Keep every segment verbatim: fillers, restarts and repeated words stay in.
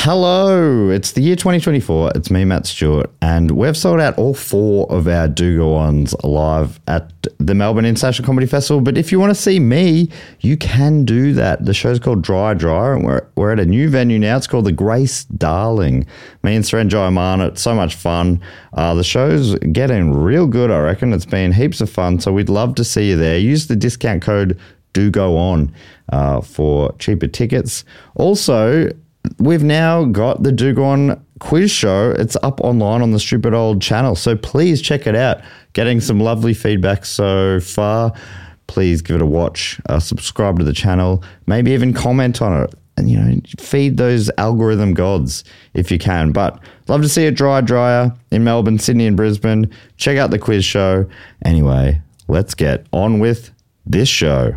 Hello, it's the year twenty twenty-four. It's me, Matt Stewart, and we've sold out all four of our Do Go Ons live at the Melbourne International Comedy Festival. But if you want to see me, you can do that. The show's called Dry Dry, and we're, we're at a new venue now. It's called the Grace Darling. Me and Surenjoy Aman, it's so much fun. Uh, the show's getting real good, I reckon. It's been heaps of fun, so we'd love to see you there. Use the discount code Do Go On uh, for cheaper tickets. Also, we've now got the Do Go On quiz show. It's up online on the Stupid Old channel, so please check it out. Getting some lovely feedback so far. Please give it a watch. Uh, subscribe to the channel. Maybe even comment on it. And, you know, feed those algorithm gods if you can. But love to see a Dry Dryer in Melbourne, Sydney and Brisbane. Check out the quiz show. Anyway, let's get on with this show.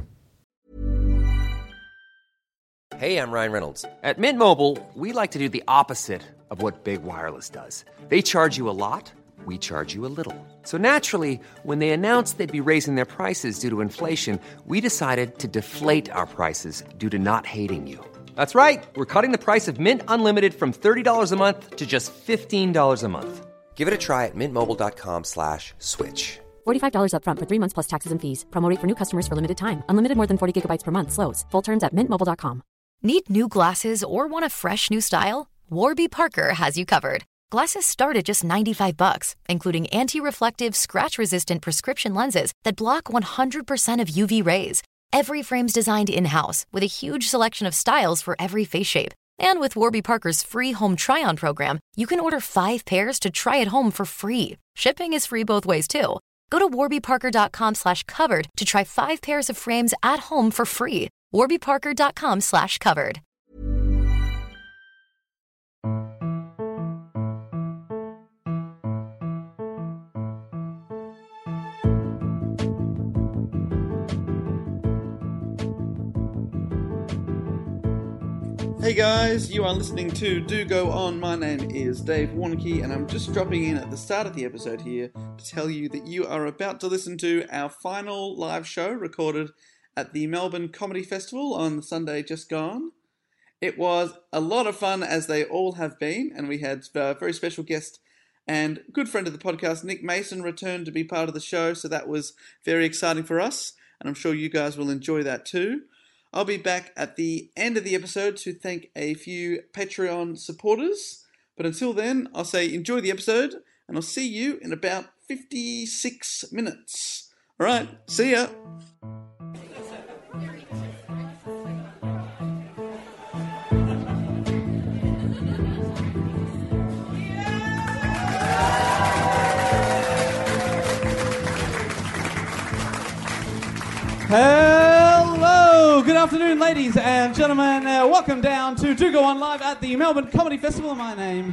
Hey, I'm Ryan Reynolds. At Mint Mobile, we like to do the opposite of what Big Wireless does. They charge you a lot, we charge you a little. So naturally, when they announced they'd be raising their prices due to inflation, we decided to deflate our prices due to not hating you. That's right. We're cutting the price of Mint Unlimited from thirty dollars a month to just fifteen dollars a month. Give it a try at mintmobile.com slash switch. forty-five dollars up front for three months plus taxes and fees. Promo rate for new customers for limited time. Unlimited more than forty gigabytes per month slows. Full terms at mint mobile dot com. Need new glasses or want a fresh new style? Warby Parker has you covered. Glasses start at just ninety-five bucks, including anti-reflective, scratch-resistant prescription lenses that block one hundred percent of U V rays. Every frame's designed in-house with a huge selection of styles for every face shape. And with Warby Parker's free home try-on program, you can order five pairs to try at home for free. Shipping is free both ways, too. Go to warbyparker.com slash covered to try five pairs of frames at home for free. warbyparker.com slash covered. Hey guys, you are listening to Do Go On. My name is Dave Warnke, and I'm just dropping in at the start of the episode here to tell you that you are about to listen to our final live show recorded at the Melbourne Comedy Festival on the Sunday just gone. It was a lot of fun, as they all have been, and we had a very special guest and good friend of the podcast, Nick Mason, returned to be part of the show, so that was very exciting for us, and I'm sure you guys will enjoy that too. I'll be back at the end of the episode to thank a few Patreon supporters, but until then, I'll say enjoy the episode, and I'll see you in about fifty-six minutes. All right, see ya. Hello, good afternoon, ladies and gentlemen. Uh, welcome down to Do Go On live at the Melbourne Comedy Festival. My name,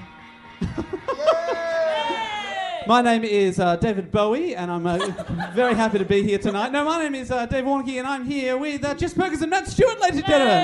my name is uh, David Bowie, and I'm uh, very happy to be here tonight. No, my name is uh, Dave Warnke, and I'm here with uh, Jess Perkins and Matt Stewart, ladies and gentlemen.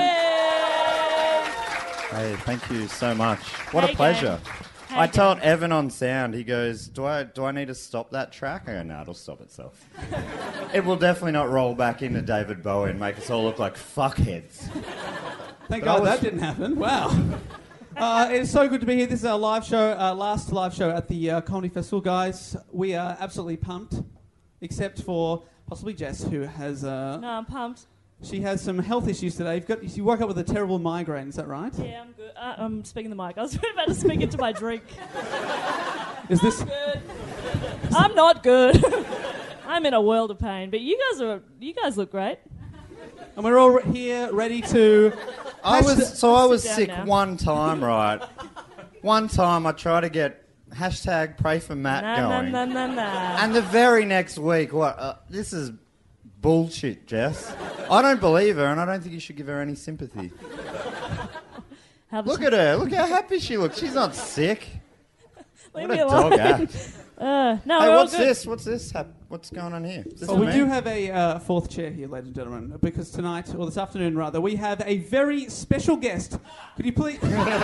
Hey, thank you so much. What Hey, a pleasure. gang. I told Evan on sound, he goes, do I do I need to stop that track? I go, no, it'll stop itself. It will definitely not roll back into David Bowie and make us all look like fuckheads. Thank But I God was- that didn't happen. Wow. Uh, it's so good to be here. This is our live show, uh, last live show at the uh, Comedy Festival, guys. We are absolutely pumped, except for possibly Jess, who has... Uh, No, I'm pumped. She has some health issues today. You've got, you woke up with a terrible migraine, is that right? Yeah, I'm good. Uh, I'm speaking the mic. I was about to speak into my drink. Is this... Good. I'm not good. I'm in a world of pain. But you guys are. You guys look great. And we're all re- here ready to... I was so I was Sit down sick now. one time, right? One time I tried to get hashtag pray for Matt Nah, nah, going. nah, nah, nah. And the very next week, what? Uh, this is bullshit, Jess. I don't believe her, and I don't think you should give her any sympathy. How Look at her. Look how happy she looks. She's not sick. Leave What me a alone. dog act. Uh, no, Hey, we're all what's good. this? What's this? hap- What's going on here? Is this Well, for we me? do have a uh, fourth chair here, ladies and gentlemen, because tonight, or this afternoon rather, we have a very special guest. Could you please...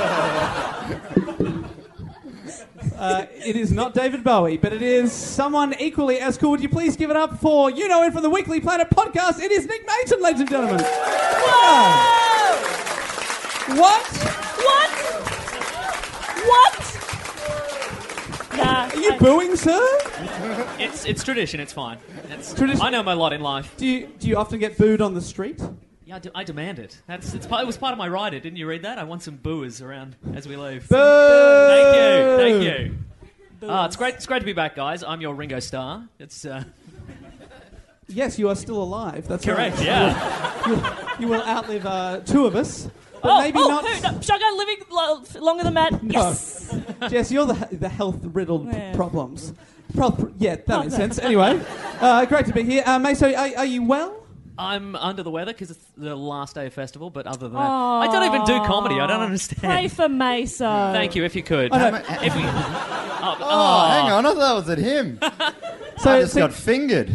uh, it is not David Bowie, but it is someone equally as cool. Would you please give it up for, you know him from the Weekly Planet podcast, it is Nick Mason, ladies and gentlemen. Whoa! What? What? booing, sir? It's it's tradition. It's fine. It's Tradition- I know my lot in life. Do you do you often get booed on the street? Yeah, I, do, I demand it. That's it's part, it was part of my rider. Didn't you read that? I want some booers around as we leave. Boo! Thank you. Thank you. Ah, it's great. It's great to be back, guys. I'm your Ringo Starr. It's uh, Yes, you are still alive. That's correct. right. Yeah. You, you will outlive uh, two of us, but oh, maybe oh, not. Who? No, Shotgun living lo- longer than Matt. No. Yes. Jess, you're the the health riddled Yeah. problems. Pro- yeah, that Oh, makes no. sense. Anyway, uh, great to be here. Uh, Meso, are, are you well? I'm under the weather because it's the last day of festival. But other than that, I don't even do comedy. I don't understand. Pray for Meso. Thank you. If you could. I know. If we, oh, Oh, oh. hang on, I thought it was at him. So, I just so- got fingered.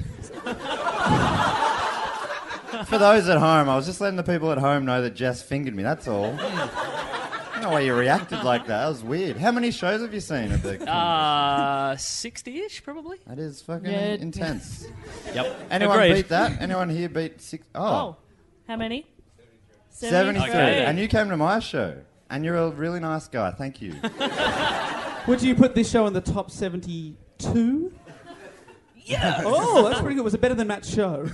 For those at home, I was just letting the people at home know that Jess fingered me, that's all. I don't know why you reacted like that. That was weird. How many shows have you seen at the... Uh, sixty-ish, probably. that is fucking Yeah. intense. Yep. Anyone Agreed. beat that? Anyone here beat six... Oh, Oh, how many? seventy-three. Okay. And you came to my show. And you're a really nice guy. Thank you. Would you put this show in the top seventy-two? Yeah. Oh, that's pretty good. Was it better than Matt's show?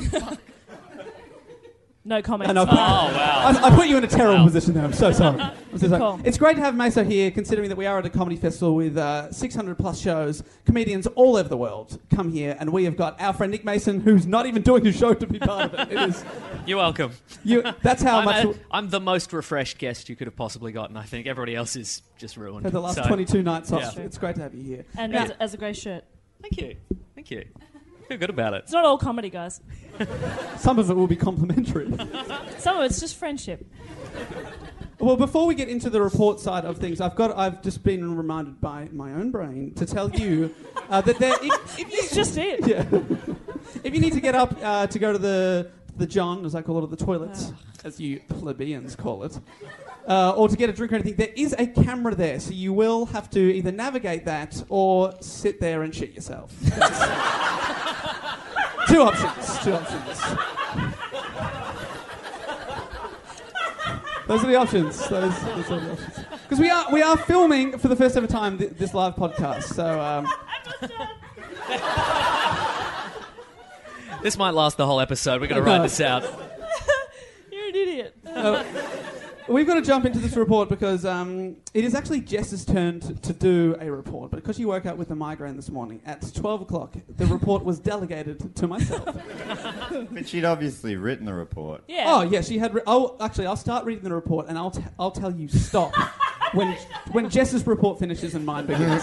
No comments. I know. Oh wow. I, I put you in a terrible Wow. position there. I'm so sorry. I'm so sorry. Cool. It's great to have Meso here, considering that we are at a comedy festival with uh, six hundred plus shows. Comedians all over the world come here, and we have got our friend Nick Mason, who's not even doing a show to be part of it. It is You're welcome. you. That's how I'm, much. a, I'm the most refreshed guest you could have possibly gotten. I think everybody else is just ruined. For the last So, twenty-two nights off, Yeah. it's great to have you here. And Now- as, as a grey shirt. Thank you. Thank you. Feel good about it. It's not all comedy, guys. Some of it will be complimentary. Some of it's just friendship. Well, before we get into the report side of things, I've got I've just been reminded by my own brain to tell you uh, that there. If, if you, It's just it. yeah. If you need to get up uh, to go to the the John, as I call it, or the toilets, as you plebeians call it, uh, or to get a drink or anything, there is a camera there, so you will have to either navigate that or sit there and shit yourself. That's- two options. Two options. Those are the options. Those, those are the options. Because we are we are filming for the first ever time th- this live podcast. So um, This might last the whole episode. We're going to write this out. You're an idiot. uh, we've got to jump into this report because um, it is actually Jess's turn to, to do a report. But because she woke up with a migraine this morning at twelve o'clock, the report was delegated to myself. But she'd obviously written the report. Yeah. Oh yeah, she had. Re- oh, actually, I'll start reading the report and I'll t- I'll tell you stop when when Jess's report finishes and mine begins.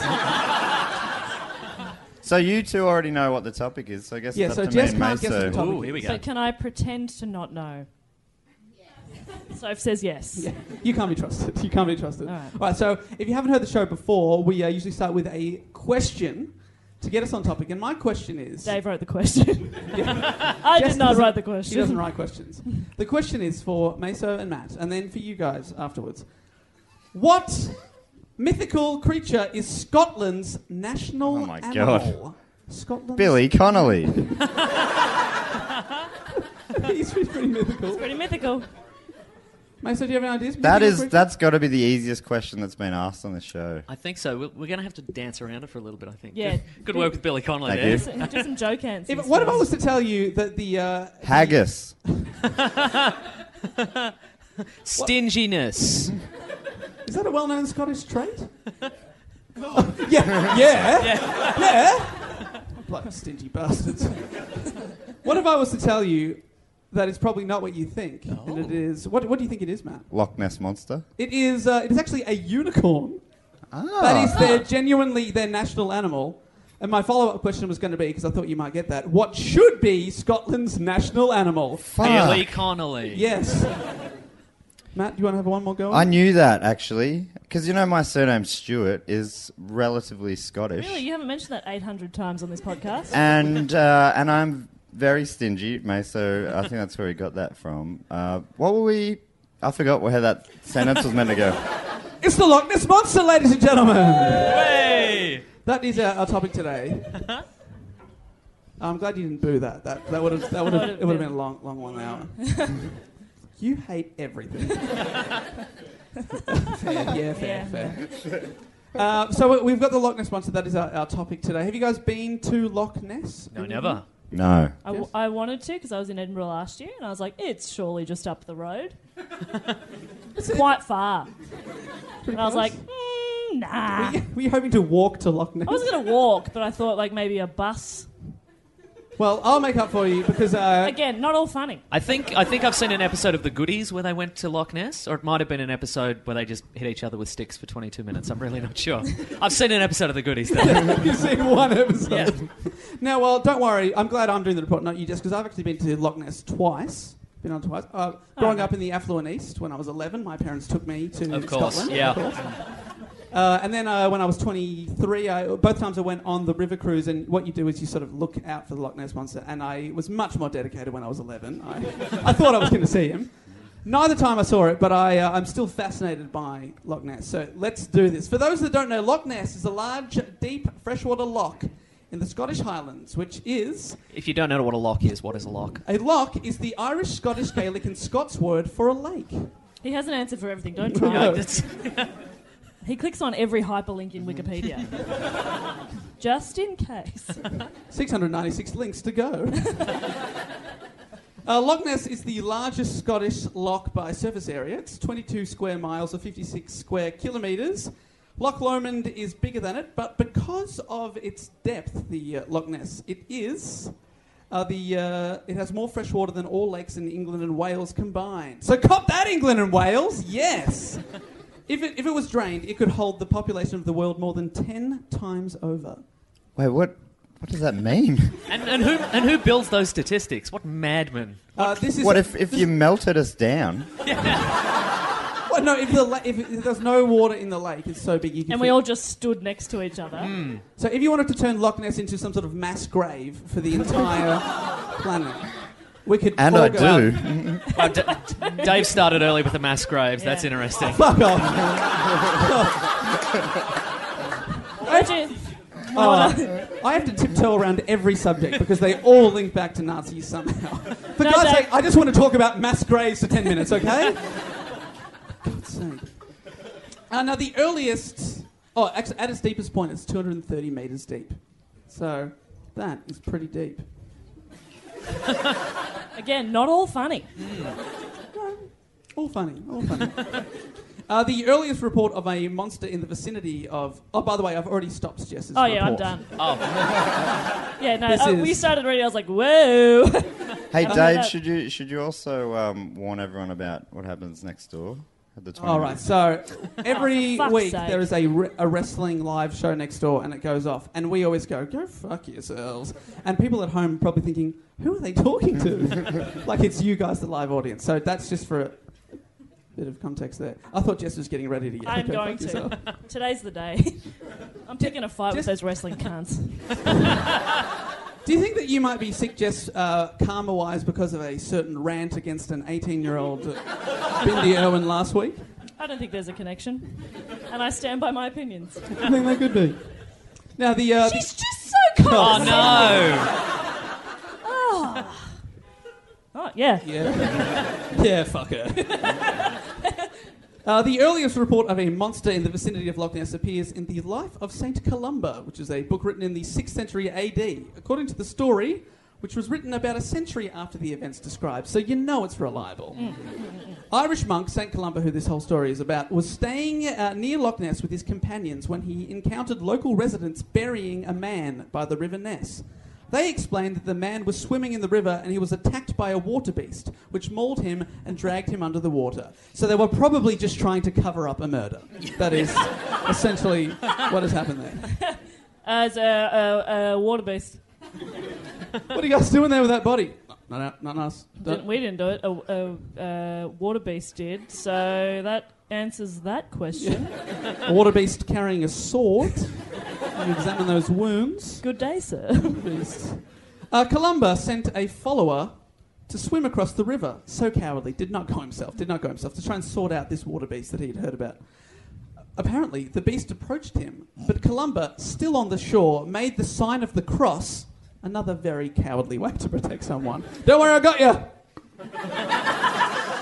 So you two already know what the topic is, so I guess Yeah, it's so up to Jess me and can't guess what the Meso. topic Ooh, here we So go. can I pretend to not know? Soph says yes. Yeah, you can't be trusted. You can't be trusted. All right. All right, so if you haven't heard the show before, we uh, usually start with a question to get us on topic. And my question is... Dave wrote the question. Yeah. I Jess did not doesn't- write the question. She doesn't write questions. The question is for Meso and Matt, and then for you guys afterwards. What mythical creature is Scotland's national Oh my animal? God. Scotland's... Billy Connolly. He's pretty mythical. Pretty mythical. Meso, do you have any ideas? That Mythical is, creature? that's got to be the easiest question that's been asked on the show. I think so. We're, we're going to have to dance around it for a little bit, I think. Yeah. Good, good work with Billy Connolly Thank there. you. So, do some joke answers. If, what if I was to tell you that the... Uh, Haggis. Stinginess. Is that a well-known Scottish trait? Oh, yeah, yeah, yeah, yeah. Bloody stingy bastards. What if I was to tell you that it's probably not what you think, and it is... What, what do you think it is, Matt? Loch Ness Monster. It is, uh, it is actually a unicorn. Ah. That is their genuinely their national animal. And my follow-up question was going to be, because I thought you might get that, what should be Scotland's national animal? Billy Fuck. Connolly. Yes. Matt, do you want to have one more go? I knew that, actually. Because, you know, my surname, Stewart, is relatively Scottish. Really? You haven't mentioned that eight hundred times on this podcast? And uh, and I'm very stingy, mate, so I think that's where we got that from. Uh, what were we... I forgot where that sentence was meant to go. It's the Loch Ness Monster, ladies and gentlemen! Hey! That is our, our topic today. I'm glad you didn't boo that. That that would have that would have it would have been a long long one hour. You hate everything. Fair, yeah, fair, Yeah. fair. Uh, so we- we've got the Loch Ness Monster. That is our, our topic today. Have you guys been to Loch Ness? No, never. No. I, w- I wanted to because I was in Edinburgh last year and I was like, it's surely just up the road. It's quite far. And I was like, mm, nah. Were you, were you hoping to walk to Loch Ness? I was going to walk, but I thought like maybe a bus. Well, I'll make up for you because... Uh, Again, not all funny. I think I think I've seen an episode of The Goodies where they went to Loch Ness, or it might have been an episode where they just hit each other with sticks for twenty-two minutes. I'm really not sure. I've seen an episode of The Goodies, though. You've seen one episode. Yeah. Now, well, don't worry. I'm glad I'm doing the report, not you, Jess, because I've actually been to Loch Ness twice. Been on twice. Uh, growing Oh. up in the affluent East, when I was eleven, my parents took me to Of course, Scotland. yeah. Of course. Uh, and then uh, when I was twenty-three, I, both times I went on the river cruise, and what you do is you sort of look out for the Loch Ness Monster, and I was much more dedicated when I was eleven. I, I thought I was going to see him. Neither time I saw it, but I, uh, I'm still fascinated by Loch Ness. So let's do this. For those that don't know, Loch Ness is a large, deep freshwater loch in the Scottish Highlands, which is... If you don't know what a loch is, what is a loch? A loch is the Irish, Scottish, Gaelic and Scots word for a lake. He has an answer for everything. Don't No. try. No, that's- He clicks on every hyperlink in Wikipedia. Just in case. six hundred ninety-six links to go. uh, Loch Ness is the largest Scottish loch by surface area. It's twenty-two square miles or fifty-six square kilometres. Loch Lomond is bigger than it, but because of its depth, the uh, Loch Ness, it is... Uh, the uh, it has more fresh water than all lakes in England and Wales combined. So cop that, England and Wales! Yes! If it, if it was drained, it could hold the population of the world more than ten times over. Wait, what? What does that mean? and, and who and who builds those statistics? What madman? Uh, this is What if, if you melted us down? Well, no, if, the la- if, if there's no water in the lake, it's so big you can... And fit- we all just stood next to each other. So if you wanted to turn Loch Ness into some sort of mass grave for the entire planet, we could And all I go out- do. Oh, D- Dave started early with the mass graves. That's Yeah. interesting. Fuck off. Where'd you- Oh, I have to tiptoe around every subject because they all link back to Nazis somehow. For No, God's Dave. sake, I just want to talk about mass graves for ten minutes, okay? God's sake. Uh, now, the earliest... Oh, actually, at its deepest point, it's two hundred thirty metres deep. So, that is pretty deep. Again, not all funny. All funny, all funny. Uh, the earliest report of a monster in the vicinity of... Oh, by the way, I've already stopped Jess's Oh, report. yeah, I'm done. Oh, Yeah, no, This uh, is- we started reading, I was like, whoa. Hey, Uh, Dave, that- should you should you also um, warn everyone about what happens next door at the twenty All right, so every Oh, fuck's week sake. there is a, re- a wrestling live show next door and it goes off. And we always go, go fuck yourselves. And people at home probably thinking, who are they talking to? Like it's you guys, the live audience. So that's just for a bit of context there. I thought Jess was getting ready to get I'm go going fuck to. yourself. Today's the day. I'm picking a fight with just- those wrestling cunts. Do you think that you might be sick, Jess, uh, karma-wise because of a certain rant against an eighteen-year-old uh, Bindi Irwin last week? I don't think there's a connection. And I stand by my opinions. I think that could be. Now, the... Uh, She's just so cold. oh no! Oh. Oh, yeah. Yeah. Yeah, fuck her. Uh, the earliest report of a monster in the vicinity of Loch Ness appears in The Life of Saint Columba, which is a book written in the sixth century A D. According to the story, which was written about a century after the events described, so you know it's reliable. Irish monk Saint Columba, who this whole story is about, was staying uh, near Loch Ness with his companions when he encountered local residents burying a man by the River Ness. They explained that the man was swimming in the river and he was attacked by a water beast, which mauled him and dragged him under the water. So they were probably just trying to cover up a murder. That is essentially what has happened there. As a, a, a water beast. What are you guys doing there with that body? No, no, not us. Didn't, we didn't do it. A, a, a water beast did. So that answers that question. A water beast carrying a sword. You examine those wounds. Good day, sir. Beast. Uh, Columba sent a follower to swim across the river. So cowardly. Did not go himself. Did not go himself. To try and sort out this water beast that he had heard about. Apparently, the beast approached him, but Columba, still on the shore, made the sign of the cross. Another very cowardly way to protect someone. Don't worry, I got you.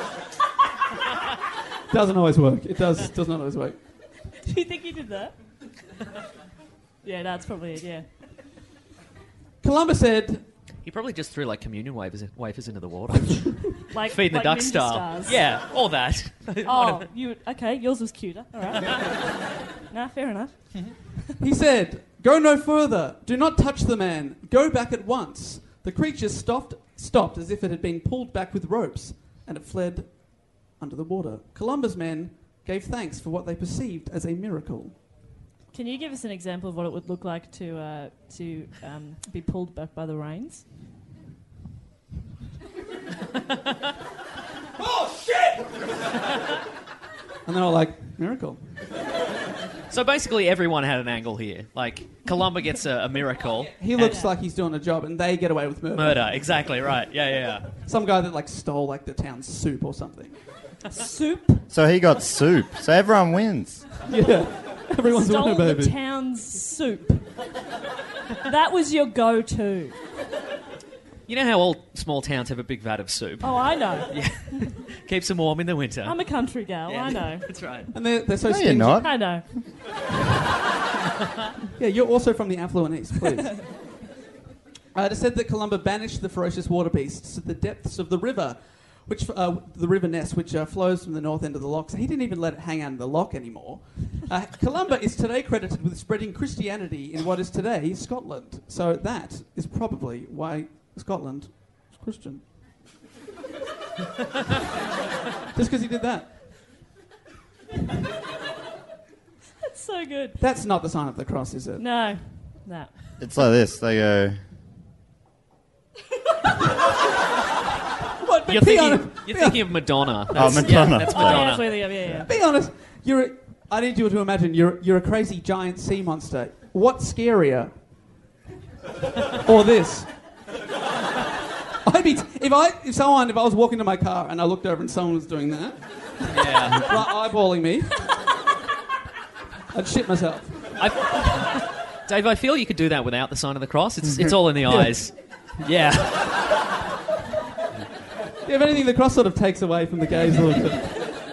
Doesn't always work. It does. Does not always work. Do you think he did that? Yeah, that's probably it, yeah. Columbus said, He probably just threw like communion wafers, wafers into the water. Like Feeding the like duck Ninja style. Stars. Yeah, all that. Oh, you okay? Yours was cuter. All right. Nah, fair enough. he said, "Go no further. Do not touch the man. Go back at once." The creature stopped, stopped as if it had been pulled back with ropes, and it fled under the water. Columbus' men gave thanks for what they perceived as a miracle. Can you give us an example of what it would look like to uh, to um, be pulled back by the reins? Oh, shit! And they're all like, miracle. So basically, everyone had an angle here. Like, Columba gets a, a miracle. He looks like he's doing a job, and they get away with murder. Murder, exactly, right. Yeah, yeah, yeah. Some guy that, like, stole, like, the town's soup or something. Soup? So he got soup. So everyone wins. Yeah. Everyone's Stole winner, baby. the town's soup. That was your go-to. You know how all small towns have a big vat of soup? Oh, I know. Yeah. Keeps them warm in the winter. I'm a country gal. Yeah, I know. That's right. And they're, they're so No, stingy. you're not. I know. Yeah, you're also from the affluent east, please. uh, it is said that Columba banished the ferocious water beasts to the depths of the river, which uh, the River Ness, which uh, flows from the north end of the loch. So he didn't even let it hang out in the loch anymore. Uh, Columba is today credited with spreading Christianity in what is today Scotland. So that is probably why Scotland is Christian. Just because he did that. That's so good. That's not the sign of the cross, is it? No. No. It's like this. They go. What, You're be thinking, honest, you're be thinking of Madonna. Oh, That's- Madonna. Yeah, that's Oh, yeah, Madonna. that's where they go. Yeah, yeah. Be honest, you're. A, I need you to imagine you're you're a crazy giant sea monster. What's scarier? Or this? I'd be t- if I if someone if I was walking to my car and I looked over and someone was doing that, Yeah. like eyeballing me, I'd shit myself. I, Dave, I feel you could do that without the sign of the cross. It's it's all in the eyes. Yeah. If anything, the cross sort of takes away from the gaze a little bit.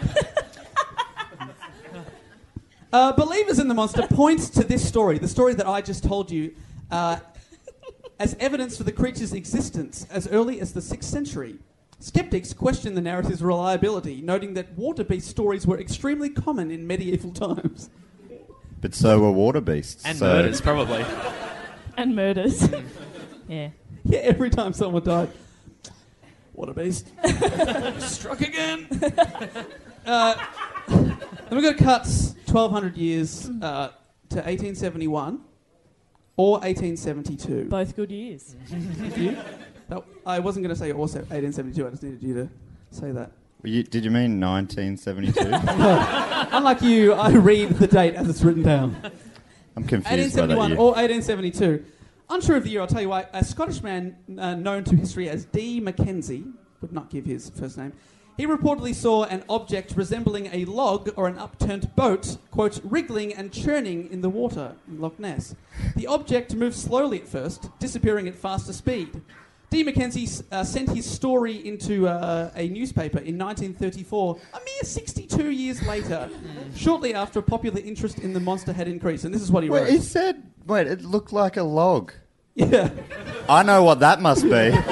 Uh, believers in the monster points to this story, the story that I just told you, uh, as evidence for the creature's existence as early as the sixth century. Skeptics question the narrative's reliability, noting that water beast stories were extremely common in medieval times. But so were water beasts. And so murders, probably. And murders. Yeah. Yeah, every time someone died. What a beast. Struck again. uh, then we've got cuts twelve hundred years uh, to eighteen seventy-one or eighteen seventy-two. Both good years. You? No, I wasn't going to say also eighteen seventy-two. I just needed you to say that. You, did you mean nineteen seventy-two? Unlike you, I read the date as it's written down. I'm eighteen confused by that seventy-one year. or eighteen seventy-two. Unsure of the year, I'll tell you why. A Scottish man uh, known to history as D. Mackenzie, would not give his first name, he reportedly saw an object resembling a log or an upturned boat, quote, wriggling and churning in the water in Loch Ness. The object moved slowly at first, disappearing at faster speed. D. Mackenzie uh, sent his story into uh, a newspaper in nineteen thirty-four, a mere sixty-two years later, shortly after popular interest in the monster had increased. And this is what he Wait, wrote. he said, wait, it looked like a log. Yeah. I know what that must be.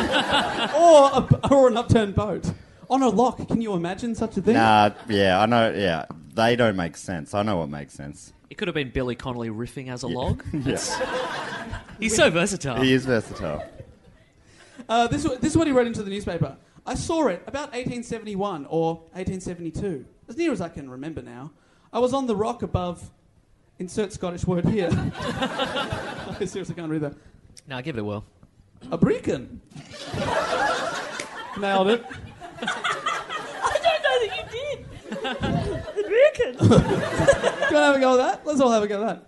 or, a, or an upturned boat. On a lock, can you imagine such a thing? Nah, yeah, I know, yeah. They don't make sense. I know what makes sense. It could have been Billy Connolly riffing as a log. Yeah. He's so versatile. He is versatile. Uh, this, this is what he wrote into the newspaper. I saw it about eighteen seventy-one or eighteen seventy-two, as near as I can remember now. I was on the rock above, insert Scottish word here. I seriously can't read that. No, give it a whirl. A brecon. Nailed it. I don't know that you did. I reckon. Do you want to have a go at that? Let's all have a go at that.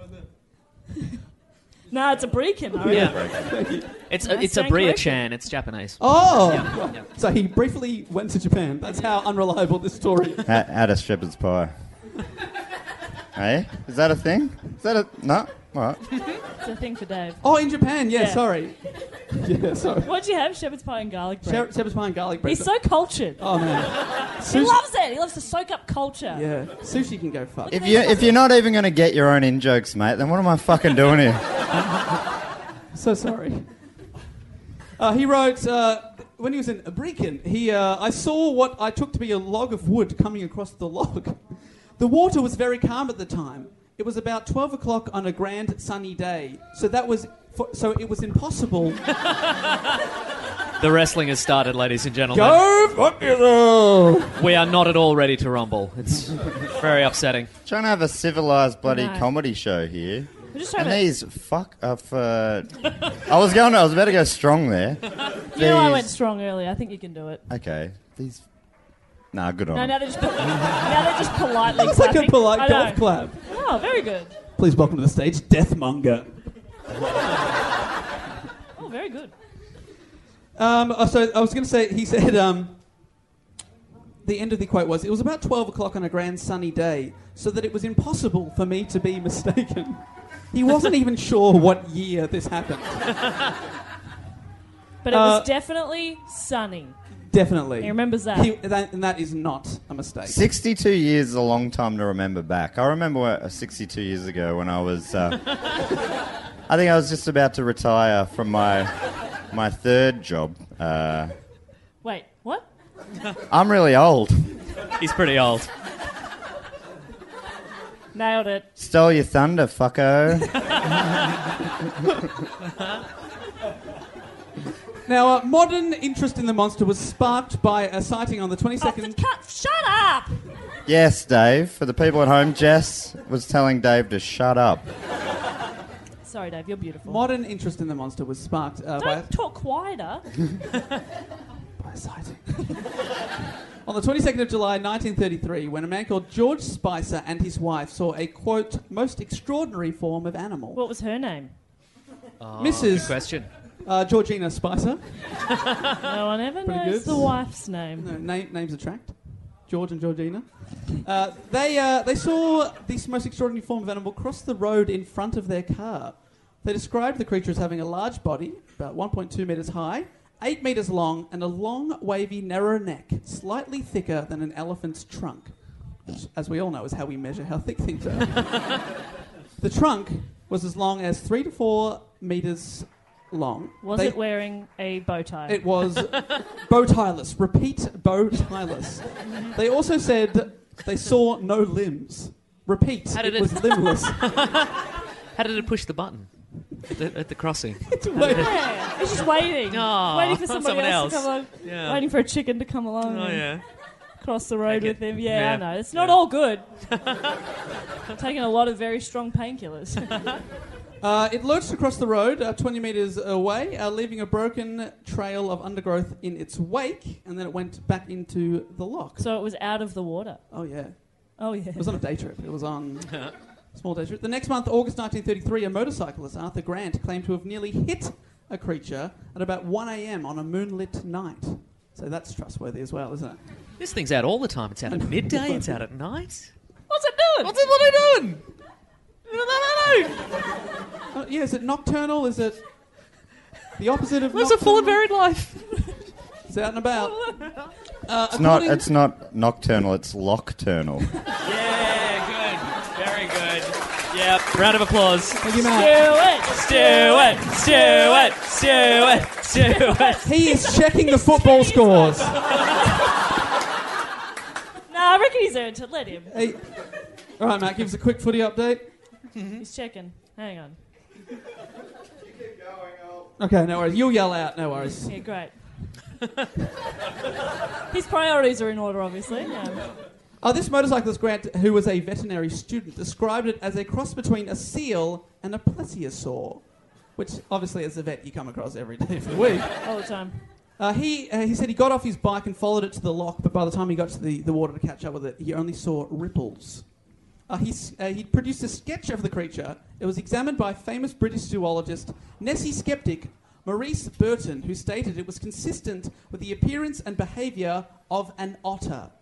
Nah, it's a brecon. I Yeah. reckon. It's Nice a, it's a stand correction. Bria-chan. It's Japanese. Oh! Yeah, yeah. So he briefly went to Japan. That's how unreliable this story is. Had, had a shepherd's pie. Hey? Is that a thing? Is that a... No? All right. It's a thing for Dave. Oh, in Japan, yeah, Yeah. sorry. Yeah, sorry. What'd you have? Shepherd's pie and garlic bread. Shep- Shepherd's pie and garlic bread. He's so cultured. Oh, man. He Sushi- loves it. He loves to soak up culture. Yeah. Sushi can go fuck. If you if you're not even going to get your own in jokes, mate, then what am I fucking doing here? So sorry. Uh, he wrote, uh, when he was in Brecon, he, uh, I saw what I took to be a log of wood coming across the log. The water was very calm at the time. It was about twelve o'clock on a grand sunny day. So that was, for, so it was impossible. The wrestling has started, ladies and gentlemen. Go fuck yourself! We are not at all ready to rumble. It's very upsetting. Trying to have a civilized bloody No. comedy show here. We're just trying And to... these fuck up. Uh, I was going. I was about to go strong there. You know I These- went strong earlier. I think you can do it. Okay. These. Nah, good on. No, them. now they're just, now they're just politely It's like a clapping. polite I golf know. clap. Oh, very good. Please welcome to the stage, Deathmonger. Oh, very good. Um, uh, so I was going to say, he said, um, the end of the quote was, it was about twelve o'clock on a grand sunny day, so that it was impossible for me to be mistaken. He wasn't even sure what year this happened. But it Uh, was definitely sunny. Definitely. He remembers that. He, that. And that is not a mistake. sixty-two years is a long time to remember back. I remember uh, sixty-two years ago when I was. Uh, I think I was just about to retire from my my third job. Uh, Wait, what? I'm really old. He's pretty old. Nailed it. Stole your thunder, fucko. Now, uh, modern interest in the monster was sparked by a sighting on the Oh, twenty-second... cut, shut up! Yes, Dave. For the people at home, Jess was telling Dave to shut up. Sorry, Dave, you're beautiful. Modern interest in the monster was sparked uh, by, Don't talk quieter. by a sighting. On the twenty-second of July, nineteen thirty-three, when a man called George Spicer and his wife saw a, quote, most extraordinary form of animal. What was her name? Oh, Missus Good question. Uh, Georgina Spicer. No one ever Pretty knows good. the wife's name. No, name, names attract. George and Georgina. Uh, they, uh, they saw this most extraordinary form of animal cross the road in front of their car. They described the creature as having a large body, about one point two metres high, eight metres long, and a long, wavy, narrow neck, slightly thicker than an elephant's trunk, which, as we all know, is how we measure how thick things are. The trunk was as long as three to four metres long. Was They- it wearing a bow tie? It was bow tieless. Repeat, bow tieless. They also said they saw no limbs. Repeat, How it did it- was limbless. How did it push the button at the, at the crossing? Yeah, it's just waiting. Aw, waiting for somebody someone else, else. to come along. Yeah. Waiting for a chicken to come along Oh and yeah. cross the road Take with it. him. Yeah, Yeah. I know. It's not Yeah. all good. I'm taking a lot of very strong painkillers. Uh, it lurched across the road uh, twenty metres away, uh, leaving a broken trail of undergrowth in its wake, and then it went back into the loch. So it was out of the water. Oh, yeah. Oh, yeah. It was on a day trip. It was on a small day trip. The next month, August nineteen thirty-three, a motorcyclist, Arthur Grant, claimed to have nearly hit a creature at about one a.m. on a moonlit night. So that's trustworthy as well, isn't it? This thing's out all the time. It's out at midday. It's out at night. What's it doing? What's it? What are they doing? I don't know. Uh, yeah, is it nocturnal? Is it the opposite of Where's a full and nocturnal? varied life? It's out and about. Uh, It's not. according- It's not nocturnal. It's locturnal. Yeah, good. Very good. Yep. Round of applause. Thank you, Matt. Do it! Stew it, stew it, stew it, stew it. He is checking the football scores. No, I reckon he's earned it. Let him. Hey. All right, Matt, give us a quick footy update. He's checking. Hang on. Okay, no worries. You'll yell out, no worries. Yeah, great. His priorities are in order, obviously. Um, Uh, this motorcyclist, Grant, who was a veterinary student, described it as a cross between a seal and a plesiosaur, which obviously as a vet you come across every day of the week. all the time. Uh, he, uh, he said he got off his bike and followed it to the loch, but by the time he got to the, the water to catch up with it, he only saw ripples. Uh, he, uh, he produced a sketch of the creature. It was examined by famous British zoologist Nessie skeptic Maurice Burton, who stated it was consistent with the appearance and behaviour of an otter.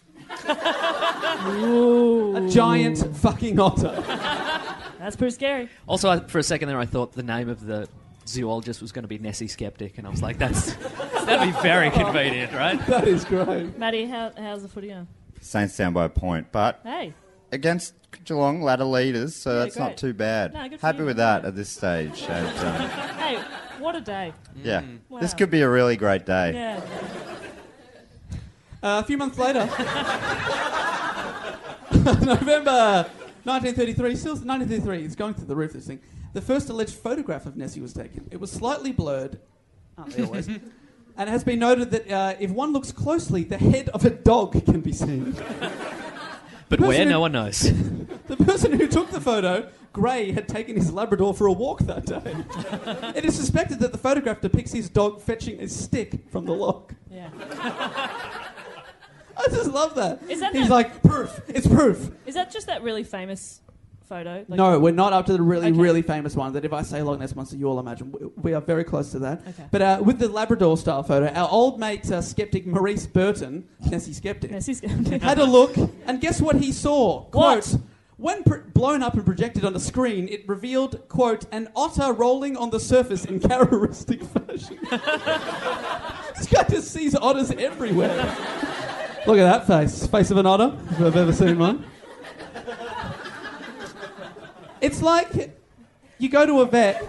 A giant fucking otter. That's pretty scary. Also, I, for a second there, I thought the name of the zoologist was going to be Nessie Skeptic, and I was like, "That's that'd be very convenient, right?" That is great. Maddie, how, how's the footy going? Saints down by a point, but Hey. against Geelong, ladder leaders, so Yeah, that's great. not too bad. No, good for Happy you. with that at this stage. And, um, Hey, what a day. yeah, Wow. this could be a really great day. Yeah. Uh, a few months later, November nineteen thirty-three, still nineteen thirty-three, it's going through the roof, this thing. The first alleged photograph of Nessie was taken. It was slightly blurred, aren't they always? And it has been noted that uh, if one looks closely, the head of a dog can be seen. But person where? who- No one knows. The person who took the photo, Gray, had taken his Labrador for a walk that day. It is suspected that the photograph depicts his dog fetching a stick from the lock. Yeah. I just love that. Is that He's that- like, proof, it's proof. Is that just that really famous photo? Like, No, we're not up to the really, Okay. really famous one that if I say Loch Ness Monster, you all imagine. We, we are very close to that. Okay. But uh, with the Labrador-style photo, our old mate, uh, skeptic Maurice Burton, Nessie Skeptic, Nessie's had a look, and guess what he saw? What? Quote, when pr- blown up and projected on the screen, it revealed, quote, an otter rolling on the surface in characteristic fashion. This guy just sees otters everywhere. Look at that face. Face of an otter, if I've ever seen one. It's like you go to a vet.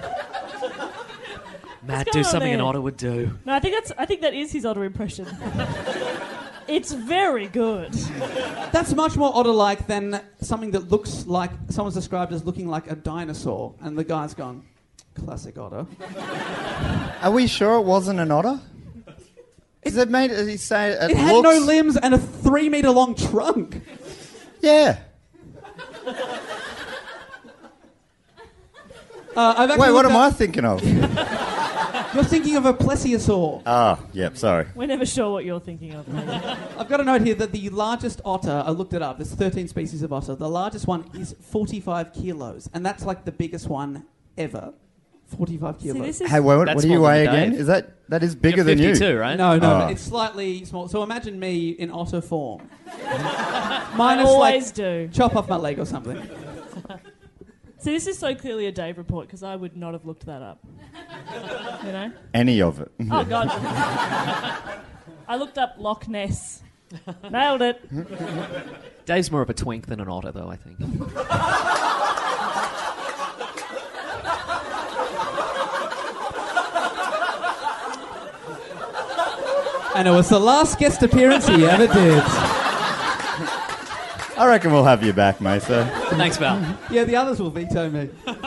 Matt, going do on something an there? otter would do. No, I think that's. I think that is his otter impression. It's very good. That's much more otter-like than something that looks like, someone's described as looking like a dinosaur, and the guy's gone, classic otter. Are we sure it wasn't an otter? Is it made? He say it, It had looks, no limbs and a three-metre-long trunk. Yeah. Uh, I've actually Wait, what looked am I up- thinking of? You're thinking of a plesiosaur. Ah, yep. Sorry. We're never sure what you're thinking of. Maybe. I've got a note here that the largest otter, I looked it up, there's thirteen species of otter. The largest one is forty-five kilos, and that's like the biggest one ever. forty-five See, kilos. this is Hey, what, That's what do you more than weigh Dave. again? Is that that is bigger You're than you? fifty-two, right? No, no, Oh. no, it's slightly small. So imagine me in otter form. I Minus always like do. chop off my leg or something. See, this is so clearly a Dave report because I would not have looked that up. You know? Any of it? Oh God! I looked up Loch Ness. Nailed it. Dave's more of a twink than an otter, though, I think. And it was the last guest appearance he ever did. I reckon we'll have you back, Mesa. Thanks, Val. Yeah, the others will veto me.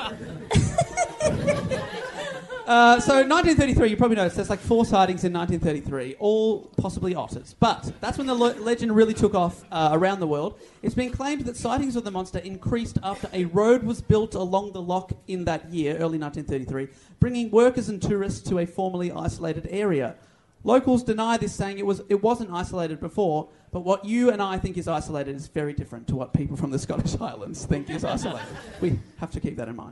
uh, so nineteen thirty-three, you probably noticed there's like four sightings in nineteen thirty-three, all possibly otters. But that's when the lo- legend really took off uh, around the world. It's been claimed that sightings of the monster increased after a road was built along the loch in that year, early nineteen thirty-three, bringing workers and tourists to a formerly isolated area. Locals deny this, saying it was it wasn't isolated before, but what you and I think is isolated is very different to what people from the Scottish Highlands think is isolated. We have to keep that in mind.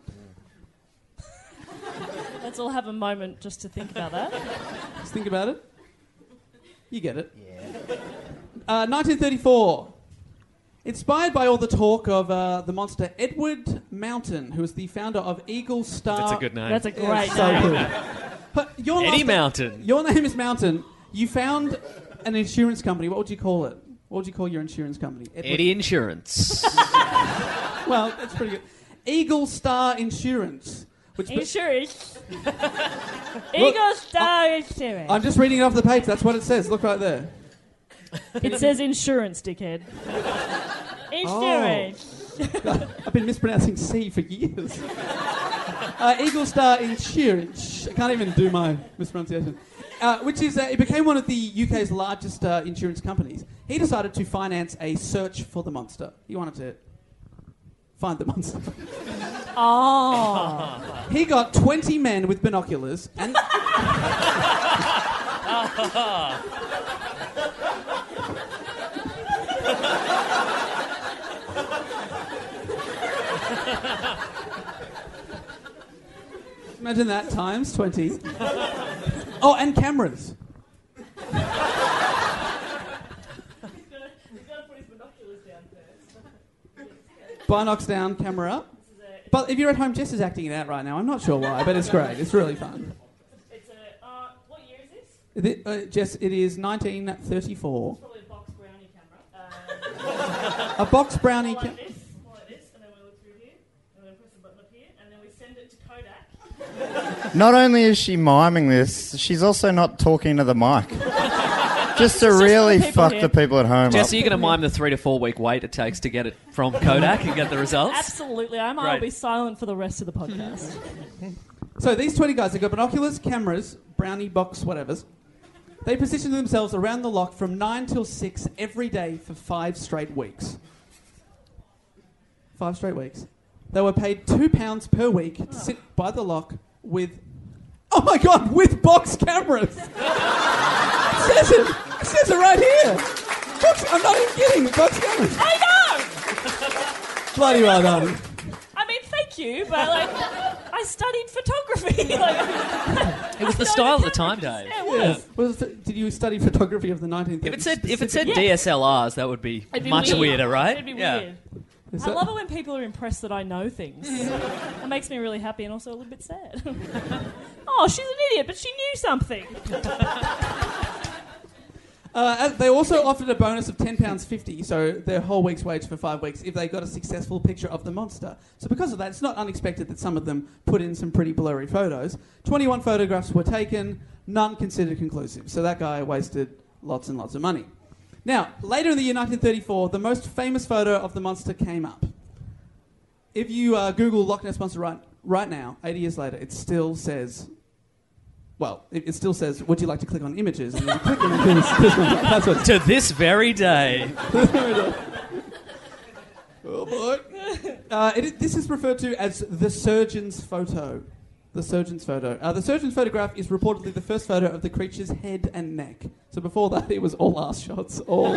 Let's all have a moment just to think about that. Just think about it. You get it. Yeah. Uh, nineteen thirty-four. Inspired by all the talk of uh, the monster Edward Mountain, who is the founder of Eagle Star. That's a good name. That's a Yeah, great so name. good. But your Eddie last- Mountain. Your name is Mountain. You found an insurance company. What would you call it? What would you call your insurance company? Edward- Eddie Insurance. Well, that's pretty good. Eagle Star Insurance. Which Insurance. Eagle Star Insurance. I'm just reading it off the page. That's what it says. Look right there. It says insurance, dickhead. Insurance. I've been mispronouncing C for years. uh, Eagle Star Insurance. I can't even do my mispronunciation. Uh, which is, uh, it became one of the U K's largest uh, insurance companies. He decided to finance a search for the monster. He wanted to find the monster. Oh. He got twenty men with binoculars and... Imagine that times twenty. Oh, and cameras. Binocs down, camera up. But if you're at home, Jess is acting it out right now. I'm not sure why, but it's great. It's really fun. It's a, uh, what year is this? The, uh, Jess, it is nineteen thirty-four. It's probably a box brownie camera. Uh, A box brownie like camera. this, like this, and then we look through here, and then we press the button up here, and then we send it to Kodak. Not only is she miming this, she's also not talking to the mic. Just to It's just really for the people fuck here. the people at home Jess, up. are you going to mime the three to four week wait it takes to get it from Kodak and get the results? Absolutely, I'm. I'll Right. be silent for the rest of the podcast. So these twenty guys, they've got binoculars, cameras, brownie box, whatevers. They position themselves around the lock from nine till six every day for five straight weeks. Five straight weeks. They were paid two pounds per week to sit by the lock with, oh my god, with box cameras. It says it. It says it right here. Box, I'm not even kidding. Box cameras. I know. Bloody well done. I mean, thank you, but like, I studied photography. like, It was the I know style of the cameras. time, Dave. Yeah, it Yeah. was. Was it- did you study photography of the nineteen thirties? If it said if it said Yeah. D S L Rs, that would be, It'd be much weird. weirder, right? It'd be yeah. weird. I love it when people are impressed that I know things. It makes me really happy and also a little bit sad. Oh, she's an idiot, but she knew something. Uh, they also offered a bonus of ten pounds fifty, so their whole week's wage for five weeks, if they got a successful picture of the monster. So because of that, it's not unexpected that some of them put in some pretty blurry photos. twenty-one photographs were taken, none considered conclusive. So that guy wasted lots and lots of money. Now, later in the year nineteen thirty-four, the most famous photo of the monster came up. If you uh, Google Loch Ness Monster right, right now, eighty years later, it still says... Well, it, it still says, would you like to click on images? And then you click images. That's what To this very day. Oh boy. Uh, it, this is referred to as the surgeon's photo. The surgeon's photo. Uh, the surgeon's photograph is reportedly the first photo of the creature's head and neck. So before that, it was all ass shots. All.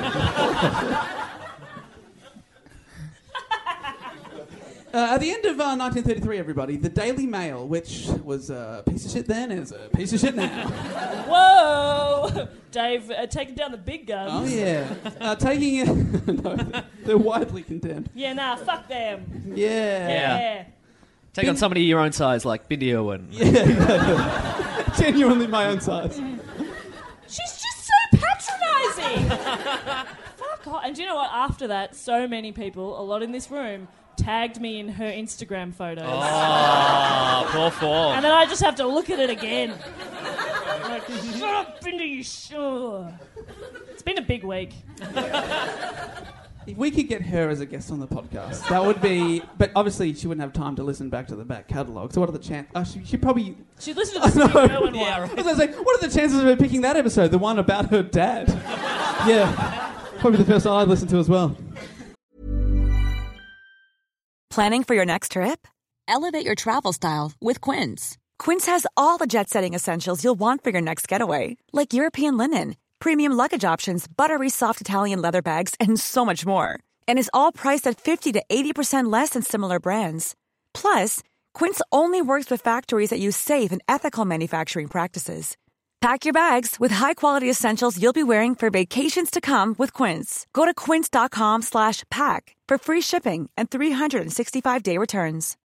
Uh, at the end of uh, nineteen thirty-three, everybody, the Daily Mail, which was a piece of shit then, is a piece of shit now. Whoa! Dave, uh, taking down the big guns. Oh yeah, uh, taking it. No, they're widely condemned. Yeah, nah, fuck them. Yeah. Yeah. Take on somebody your own size, like Bindi Irwin. Yeah, exactly. Genuinely my own size. She's just so patronising. Fuck off. And do you know what? After that, so many people, a lot in this room, tagged me in her Instagram photos. Oh, poor form. And then I just have to look at it again. Like, shut up, Bindi, you sure. It's been a big week. If we could get her as a guest on the podcast, that would be... But obviously she wouldn't have time to listen back to the back catalogue. So what are the chances... Oh, she, she probably... She listened to the I know. Steve Irwin Yeah, one. right. I was gonna say, what are the chances of her picking that episode? The one about her dad? Yeah. Probably the first I'd listen to as well. Planning for your next trip? Elevate your travel style with Quince. Quince has all the jet-setting essentials you'll want for your next getaway, like European linen, premium luggage options, buttery soft Italian leather bags, and so much more. And is all priced at fifty to eighty percent less than similar brands. Plus, Quince only works with factories that use safe and ethical manufacturing practices. Pack your bags with high-quality essentials you'll be wearing for vacations to come with Quince. Go to quince.com slash pack for free shipping and three sixty-five day returns.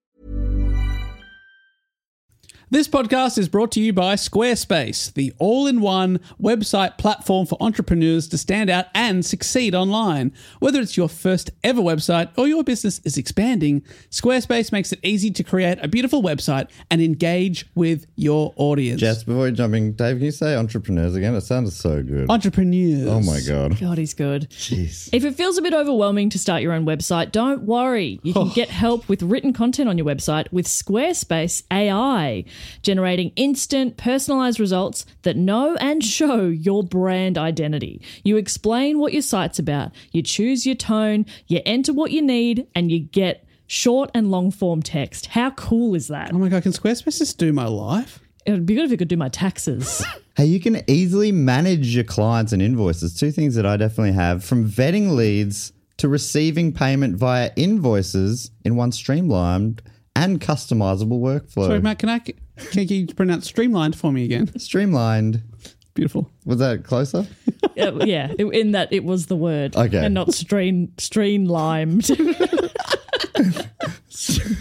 This podcast is brought to you by Squarespace, the all-in-one website platform for entrepreneurs to stand out and succeed online. Whether it's your first ever website or your business is expanding, Squarespace makes it easy to create a beautiful website and engage with your audience. Jess, before jumping, Dave, can you say entrepreneurs again? It sounded so good. Entrepreneurs. Oh my God. God, he's good. Jeez. If it feels a bit overwhelming to start your own website, don't worry. You can get help with written content on your website with Squarespace A I, generating instant, personalized results that know and show your brand identity. You explain what your site's about, you choose your tone, you enter what you need, and you get short and long form text. How cool is that? Oh my God, can Squarespace just do my life? It would be good if it could do my taxes. Hey, you can easily manage your clients and invoices. Two things that I definitely have, from vetting leads to receiving payment via invoices in one streamlined and customizable workflow. Sorry, Matt, can I can you pronounce streamlined for me again? Streamlined. Beautiful. Was that closer? Uh, yeah, it- in that it was the word. Okay. And not stream, streamlined.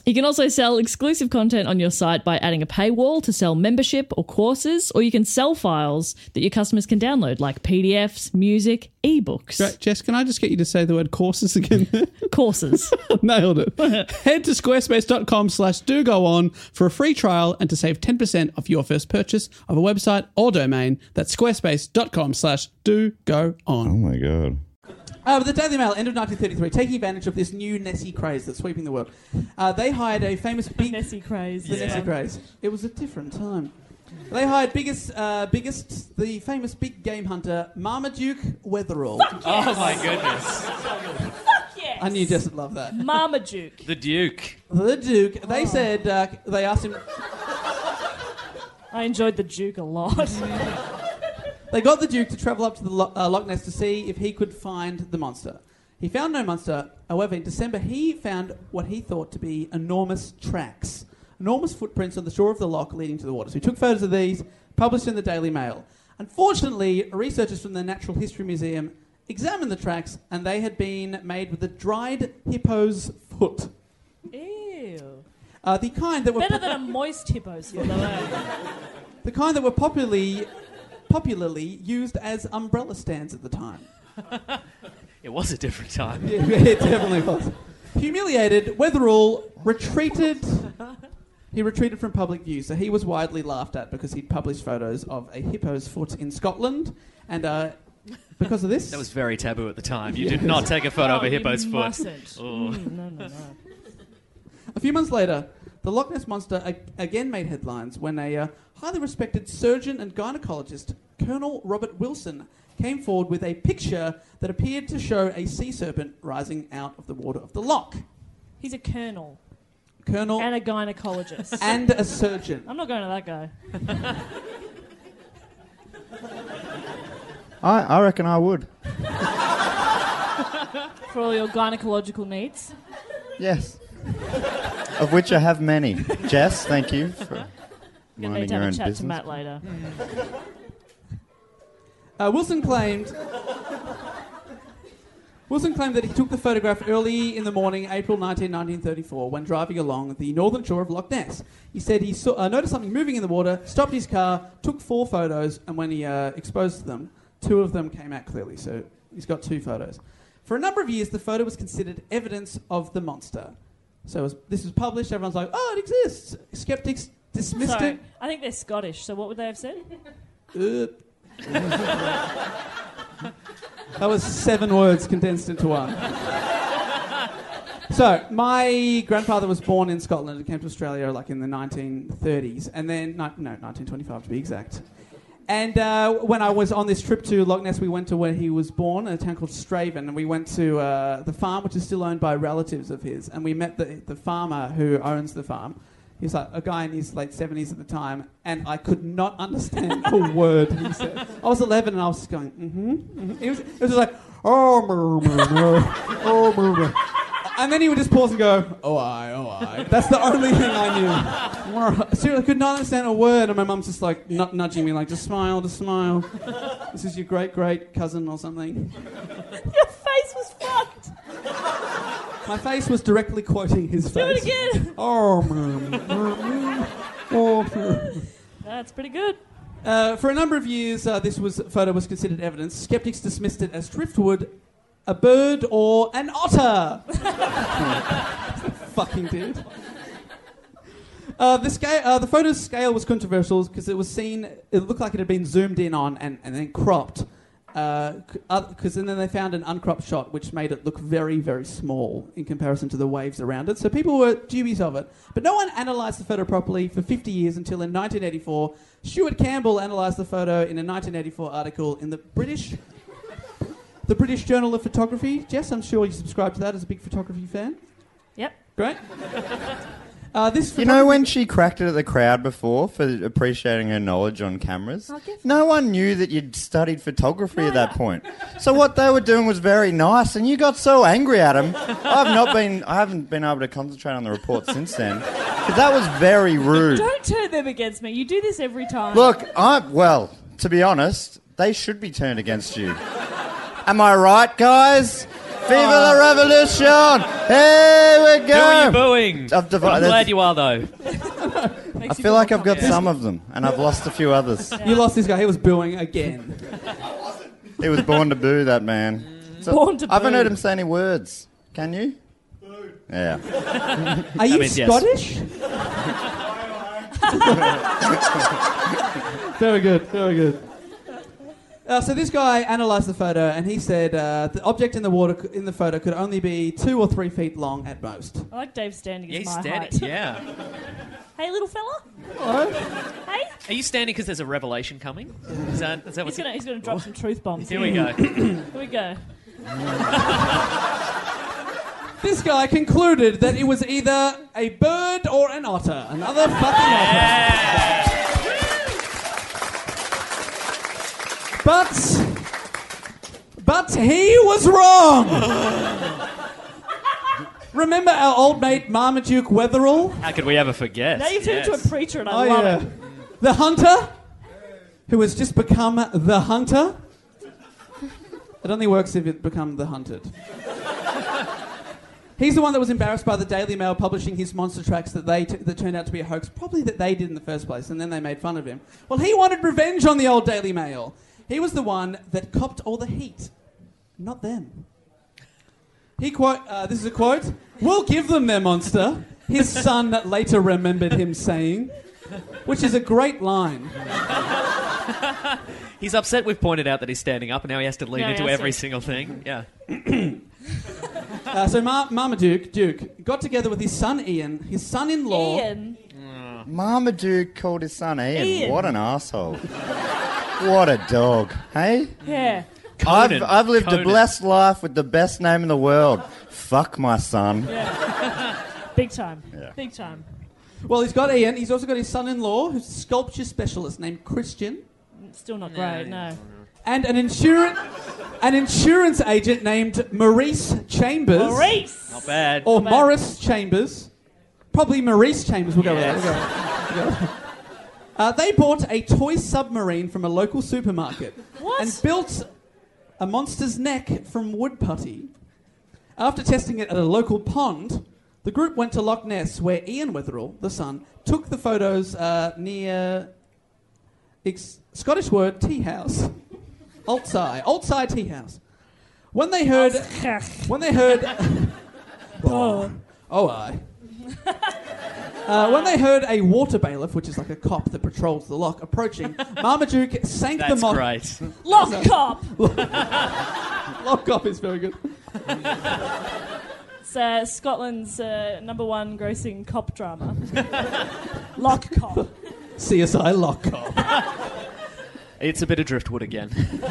You can also sell exclusive content on your site by adding a paywall to sell membership or courses, or you can sell files that your customers can download, like P D Fs, music, ebooks. Great. Jess, can I just get you to say the word courses again? Courses. Nailed it. Head to squarespace.com slash do go on for a free trial and to save ten percent off your first purchase of a website or domain. That's squarespace.com slash do go on. Oh my God. Uh, the Daily Mail, end of nineteen thirty-three, taking advantage of this new Nessie craze that's sweeping the world. Uh, they hired a famous big... Nessie craze. The Yeah. Nessie craze. It was a different time. They hired biggest, uh, biggest, the famous big game hunter, Marmaduke Weatherall. Oh my goodness. Fuck yes. I knew Jess would love that. Marmaduke. The Duke. The Duke. They said, uh, they asked him... I enjoyed the Duke a lot. They got the Duke to travel up to the Lo- uh, Loch Ness to see if he could find the monster. He found no monster. However, in December, he found what he thought to be enormous tracks, enormous footprints on the shore of the loch leading to the water. So he took photos of these, published in the Daily Mail. Unfortunately, researchers from the Natural History Museum examined the tracks, and they had been made with a dried hippo's foot. Ew. Uh, the kind that were Better than a moist hippo's foot, though. eh? the kind that were popularly popularly used as umbrella stands at the time. It was a different time. Yeah, it definitely was. Humiliated, Weatherall retreated. He retreated from public view, so he was widely laughed at because he'd published photos of a hippo's foot in Scotland, and uh, because of this, That was very taboo at the time. You did not take a photo Oh, of a you hippo's foot. mustn't. Oh. Mm, no, no, no. a few months later, the Loch Ness Monster a- again made headlines when a uh, highly respected surgeon and gynecologist, Colonel Robert Wilson, came forward with a picture that appeared to show a sea serpent rising out of the water of the loch. He's a colonel Colonel and a gynecologist. and a surgeon. I'm not going to that guy. I, I reckon I would. For all your gynecological needs. Yes. Of which I have many. Jess, thank you for Gonna need minding to your have own a chat business. to Matt later. Uh, Wilson claimed. Wilson claimed that he took the photograph early in the morning, April nineteenth, nineteen thirty-four, when driving along the northern shore of Loch Ness. He said he saw, uh, noticed something moving in the water, stopped his car, took four photos, and when he uh, exposed them, two of them came out clearly. So he's got two photos. For a number of years, the photo was considered evidence of the monster. So it was, this was published. Everyone's like, "Oh, it exists." Skeptics dismissed Sorry, it. I think they're Scottish, so what would they have said? Uh, that was seven words condensed into one. So, my grandfather was born in Scotland and came to Australia like in the nineteen thirties, and then, no, no nineteen twenty-five to be exact. And uh, when I was on this trip to Loch Ness, we went to where he was born, in a town called Straven, and we went to uh, the farm, which is still owned by relatives of his, and we met the, the farmer who owns the farm. He was like a guy in his late seventies at the time, and I could not understand a word he said. I was eleven, and I was just going, mm-hmm. mm-hmm. It was, it was just like, oh, murmur, oh, murmur. And then he would just pause and go, oh, I, oh, I. That's the only thing I knew. Seriously, I could not understand a word, and my mum's just like n- nudging me, like, just smile, just smile. This is your great, great cousin or something. Your face was fucked. My face was directly quoting his Do face. it again. Oh, murmur, murmur, oh, murmur. That's pretty good. Uh, for a number of years, uh, this was photo was considered evidence. Skeptics dismissed it as driftwood, a bird, or an otter. Fucking dude. Uh, the scale, uh, the photo's scale was controversial because it was seen. It looked like it had been zoomed in on and, and then cropped. Because uh, and then they found an uncropped shot, which made it look very, very small in comparison to the waves around it. So people were dubious of it. But no one analysed the photo properly for fifty years until in nineteen eighty-four, Stuart Campbell analysed the photo in a nineteen eighty-four article in the British, the British Journal of Photography. Jess, I'm sure you subscribe to that as a big photography fan. Yep. Great. Uh, this You know when she cracked it at the crowd before for appreciating her knowledge on cameras? No one knew that you'd studied photography No, at that no. point. So what they were doing was very nice, and you got so angry at them. I've not been, I haven't been able to concentrate on the report since then because that was very rude. Don't turn them against me. You do this every time. Look, I well, to be honest, they should be turned against you. Am I right, guys? Viva the revolution! Here we Who go! are you booing? I've divi- I'm that's- glad you are, though. I feel like I've got some of them, and I've lost a few others. You lost this guy. He was booing again. He was born to boo, that man. So, Born to I haven't boo. heard him say any words. Can you? Boo. Yeah. Are you means yes. Scottish? Very good, very good. Uh, so this guy analysed the photo, and he said uh, the object in the water c- in the photo could only be two or three feet long at most. I like Dave standing Yeah, as he's my standing. height. Yeah. Hey, little fella. Hello? Hey. Are you standing because there's a revelation coming? Is that, is that He's what's... gonna he's gonna drop some truth bombs. Here we go. Here we go. This guy concluded that it was either a bird or an otter. Another fucking otter. But, but he was wrong. Remember our old mate Marmaduke Wetherell? How could we ever forget? Now you've turned Yes. into a preacher, and I Oh, love yeah. it. The hunter, who has just become the hunter. It only works if it become the hunted. He's the one that was embarrassed by the Daily Mail publishing his monster tracks that they t- that turned out to be a hoax, probably that they did in the first place, and then they made fun of him. Well, he wanted revenge on the old Daily Mail. He was the one that copped all the heat, not them. He quote, uh, this is a quote, "We'll give them their monster," his son later remembered him saying, which is a great line. He's upset we've pointed out that he's standing up, and now he has to lean No, he into has every to. single thing. Yeah. Uh, so Mar- Marmaduke Duke got together with his son Ian, his son-in-law. Ian. Marmaduke called his son Ian. Ian. What an asshole. What a dog. Hey? Yeah. Conan. I've, I've lived Conan. a blessed life with the best name in the world. Fuck my son. Big time. Yeah. Big time. Well, he's got Ian. He's also got his son-in-law, who's a sculpture specialist named Christian, Still not great, no. and an insurance an insurance agent named Maurice Chambers. Maurice! Not bad. Or Not bad. Morris Chambers. Probably Maurice Chambers. We'll go with that. We'll go with that. We'll go with that. Uh, they bought a toy submarine from a local supermarket What? and built a monster's neck from wood putty. After testing it at a local pond, the group went to Loch Ness, where Ian Wetherell, the son, took the photos uh, near ex- Scottish word tea house, Altside, Altside tea house. When they heard, when they heard, oh, oh I. Uh, when they heard a water bailiff, which is like a cop that patrols the loch, approaching, Marmaduke sank the That's mock. great. Lock cop! Lock cop is very good. It's uh, Scotland's uh, number one grossing cop drama. Lock cop. C S I Lock Cop. It's a bit of driftwood again.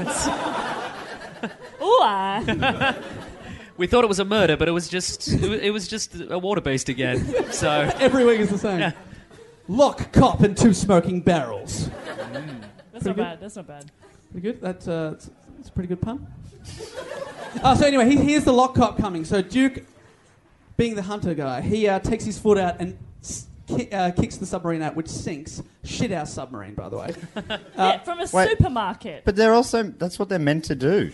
Ooh, ah. We thought it was a murder, but it was just it was, it was just a water beast again. So Every week is the same. Yeah. Lock cop and two smoking barrels. That's Pretty not good. bad. That's not bad. Pretty good. That's uh, it's, it's a pretty good pun. uh, so anyway, he, here's the lock cop coming. So Duke, being the hunter guy, he uh, takes his foot out and s- ki- uh, kicks the submarine out, which sinks. Shit house submarine, by the way. yeah, from a wait. supermarket. But they're also, that's what they're meant to do.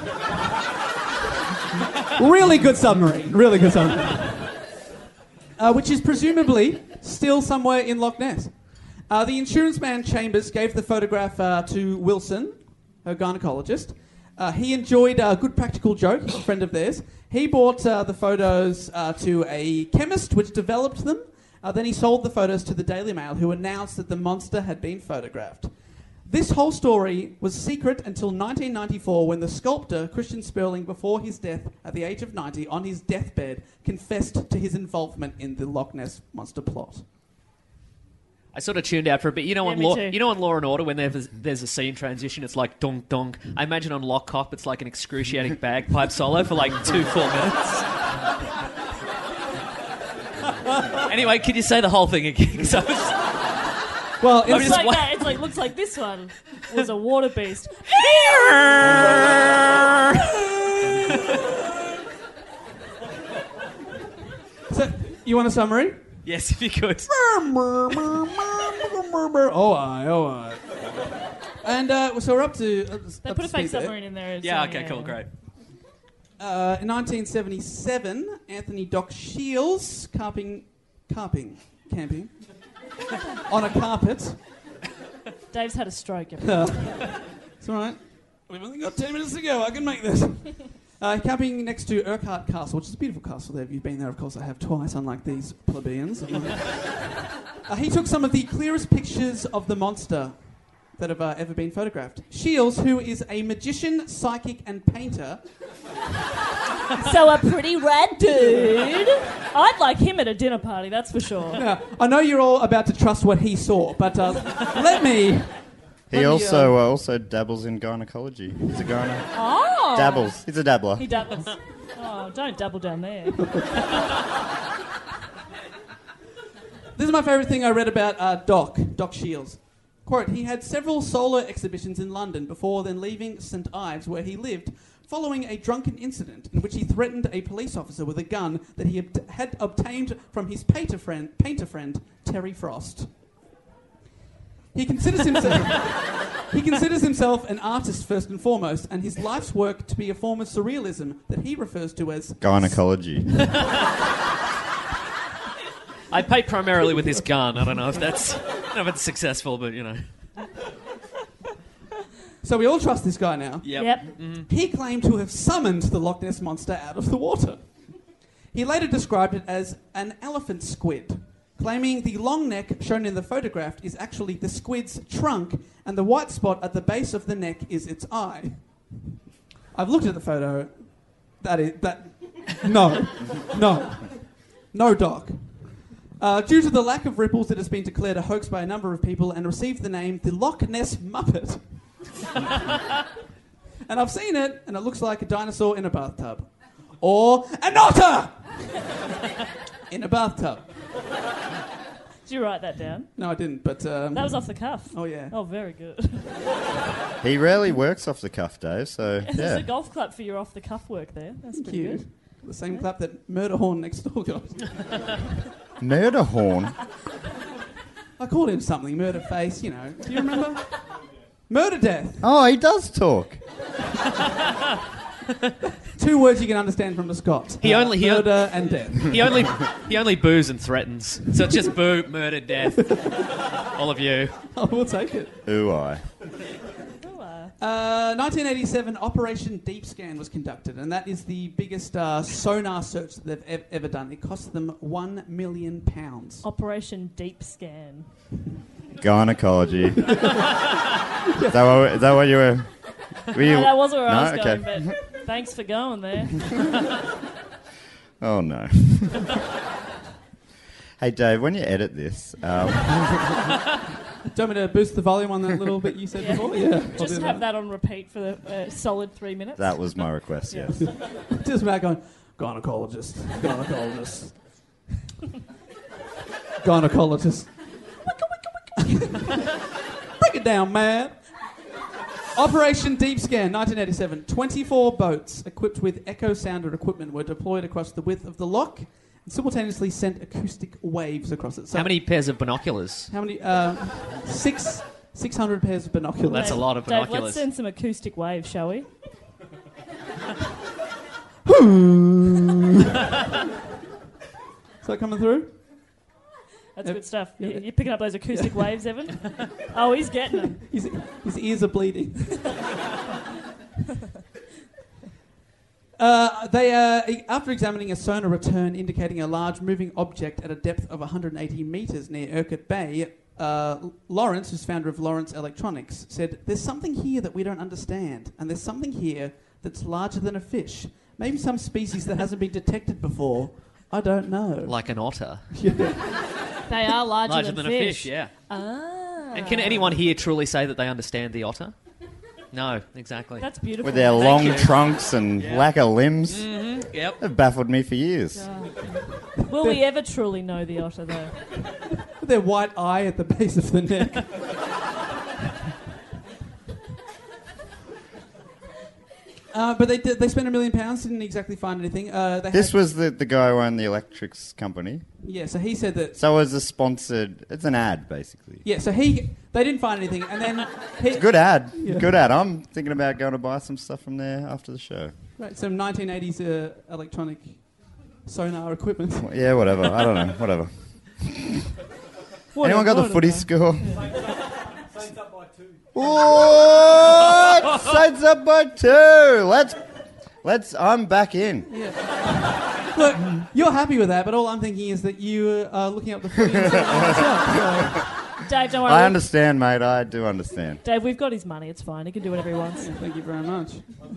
Really good submarine. Really good submarine. Uh, which is presumably still somewhere in Loch Ness. Uh, the insurance man Chambers gave the photograph uh, to Wilson, her gynecologist. Uh, he enjoyed a good practical joke, a friend of theirs. He bought uh, the photos uh, to a chemist which developed them. Uh, then he sold the photos to the Daily Mail, who announced that the monster had been photographed. This whole story was secret until nineteen ninety-four, when the sculptor, Christian Sperling, before his death at the age of ninety, on his deathbed, confessed to his involvement in the Loch Ness monster plot. I sort of tuned out for a bit. You know, Yeah, on me Law, too. you know, on Law and Order, when there's there's a scene transition, it's like donk donk. I imagine on Lock Cop, it's like an excruciating bagpipe solo for like two full minutes. Anyway, could you say the whole thing again? So it's- Well, I'm It's just like wa- that. It's like looks like this one was a water beast. so, you want a summary? yes, if you could. Oh, I, oh, I. And uh, so we're up to. Uh, They up put to a fake speed there. submarine in there. Yeah. so, Okay. Cool. Great. Uh, in nineteen seventy-seven, Anthony Doc Shields carping, carping, camping on a carpet. Dave's had a stroke. Everyone. Uh, it's all right. We've only got ten minutes to go. I can make this. Uh, camping next to Urquhart Castle, which is a beautiful castle there. If you've been there, of course, I have twice, unlike these plebeians. uh, he took some of the clearest pictures of the monster that have uh, ever been photographed. Shields, who is a magician, psychic, and painter. So a pretty rad dude. I'd like him at a dinner party, that's for sure. Now, I know you're all about to trust what he saw, but uh, let me... He let also me, uh, uh, also dabbles in gynecology. He's a gyno. Oh. Dabbles. He's a dabbler. He dabbles. Oh, don't dabble down there. This is my favourite thing I read about uh, Doc, Doc Shields. Quote, he had several solo exhibitions in London before then leaving St Ives, where he lived, following a drunken incident in which he threatened a police officer with a gun that he ob- had obtained from his painter friend, painter friend Terry Frost. He considers himself he considers himself an artist first and foremost, and his life's work to be a form of surrealism that he refers to as Gynecology. I paint primarily with this gun. I don't know if that's I don't know if it's successful, but you know. So we all trust this guy now. Yep. Yep. Mm-hmm. He claimed to have summoned the Loch Ness Monster out of the water. He later described it as an elephant squid, claiming the long neck shown in the photograph is actually the squid's trunk and the white spot at the base of the neck is its eye. I've looked at the photo. That is... that... No. No. No, Doc. Uh, due to the lack of ripples, it has been declared a hoax by a number of people and received the name the Loch Ness Muppet. And I've seen it, and it looks like a dinosaur in a bathtub. Or an otter! In a bathtub. Did you write that down? No, I didn't, but... Um, That was off the cuff. Oh, yeah. Oh, very good. He rarely works off the cuff, Dave, so There's yeah. a golf clap for your off the cuff work there. That's Thank pretty you. good. The same clap that Murder Horn next door got. Murder horn. I called him something, Murder Face, you know. Do you remember? Murder Death. Oh, he does talk. Two words you can understand from the Scots. He Uh, only he murder and death. He only he only boos and threatens. So it's just boo, murder, death. All of you. Oh, we'll take it. Ooh, I. Uh, nineteen eighty-seven, Operation Deep Scan was conducted, and that is the biggest uh, sonar search that they've ev- ever done. It cost them one million pounds. Operation Deep Scan. Gynecology. is, that what, is that what you were... were you, No, that wasn't where no? I was Okay. going, but thanks for going there. Oh, no. Hey, Dave, when you edit this... Um, Do you want me to boost the volume on that little bit you said Yeah. before? Yeah. I'll Just do have that on repeat for the uh, solid three minutes. that was my request, Yeah. yes. Just back going, gynecologist, gynecologist. Gynecologist. Break it down, man. Operation Deep Scan, nineteen eighty-seven. twenty-four boats equipped with echo sounder equipment were deployed across the width of the loch and simultaneously sent acoustic waves across it. So How many pairs of binoculars? How many? Uh, six, six hundred pairs of binoculars. That's a lot of Dave, binoculars. let's send some acoustic waves, shall we? Is that coming through? That's Yep. good stuff. You, Yep. you picking up those acoustic waves, Evan? Oh, he's getting them. His, his ears are bleeding. uh, they, uh, e- after examining a sonar return indicating a large moving object at a depth of one hundred eighty metres near Urquhart Bay, uh, Lawrence, who's founder of Lawrence Electronics, said, "There's something here that we don't understand, and there's something here that's larger than a fish. Maybe some species that hasn't been detected before. I don't know." Like an otter. They are larger, Larger than, than a fish, yeah. Ah. And can anyone here truly say that they understand the otter? No, exactly. That's beautiful. With their Thank long you. trunks and Yeah. lack of limbs. Mm-hmm. Yep. They've baffled me for years. Will we ever truly know the otter, though? With their white eye at the base of the neck. Uh, but they did, they spent a million pounds, didn't exactly find anything. Uh, they This had, was the, the guy who owned the electrics company. yeah. So he said that. So it was a sponsored... It's an ad, basically. Yeah. So he they didn't find anything, and then he, Good ad. Yeah. Good ad. I'm thinking about going to buy some stuff from there after the show. Right, some nineteen eighties uh, electronic sonar equipment. Yeah, whatever. I don't know. Whatever. What Anyone got the what footy about- score? What? Saints up by two. Let's, let's. I'm back in. Look, you're happy with that, but all I'm thinking is that you are looking up the footy and stuff yourself. Dave, don't worry. I we've- understand, mate. I do understand. Dave, we've got his money. It's fine. He can do whatever he wants. So, thank you very much.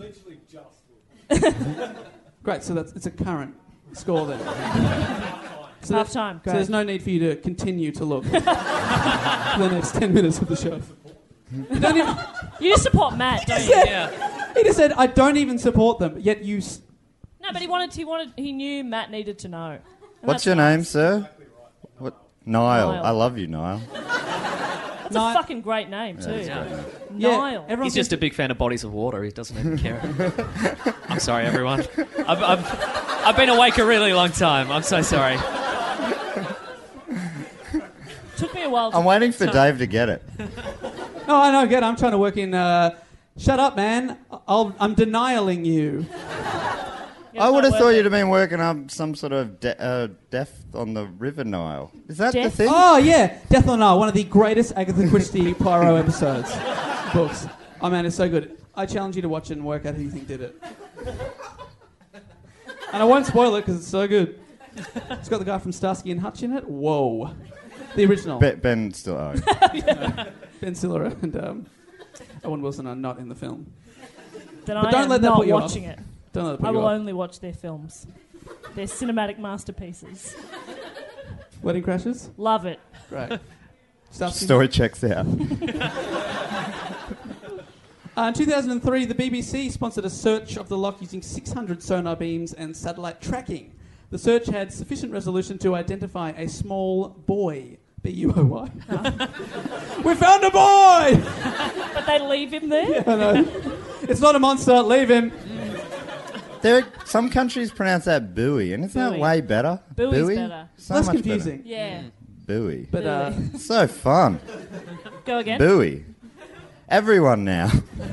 Great, so that's it's a current score then. So Half that- time. So there's no need for you to continue to look for the next ten minutes of the show. You don't even, You support Matt, don't you? Yeah. he just said, I don't even support them, yet you... S- No, but he wanted. He wanted. He knew Matt needed to know. And What's that's your nice. name, sir? What? Niall. Niall. I love you, Niall. That's Ni- a fucking great name too. Yeah. yeah, Niall. everyone He's just a big fan of bodies of water. He doesn't even care. I'm sorry, everyone. I've, I've, I've been awake a really long time. I'm so sorry. Took me a while. To I'm waiting for Dave to get it. No, I know, get it. I'm trying to work in... Uh, shut up, man. I'll, I'm denialing you. I would have thought you'd have been working up some sort of de- uh, death on the River Nile. Is that Death? the thing? Oh, yeah. Death on Nile, one of the greatest Agatha Christie Poirot episodes. Books. Oh, man, it's so good. I challenge you to watch it and work out who you think did it. And I won't spoil it because it's so good. It's got the guy from Starsky and Hutch in it. Whoa. The original. Be- Ben still. Oh. Ben Stiller and um, Owen Wilson are not in the film. Then But I don't am let that not put you off. watching it. Don't let it put I you will off. only watch their films. Their cinematic masterpieces. Wedding Crashers? Love it. Great. Starsky- Story checks out. Uh, in two thousand three, the B B C sponsored a search of the loch using six hundred sonar beams and satellite tracking. The search had sufficient resolution to identify a small boy. B U O Y. We found a boy! But they leave him there? I know. It's not a monster, leave him. There, are, some countries pronounce that buoy, and isn't that Buoy. way better? Buoy's buoy? better. So Less much confusing. Yeah. Better. Buoy. But uh, So fun. Go again. Buoy. Everyone now.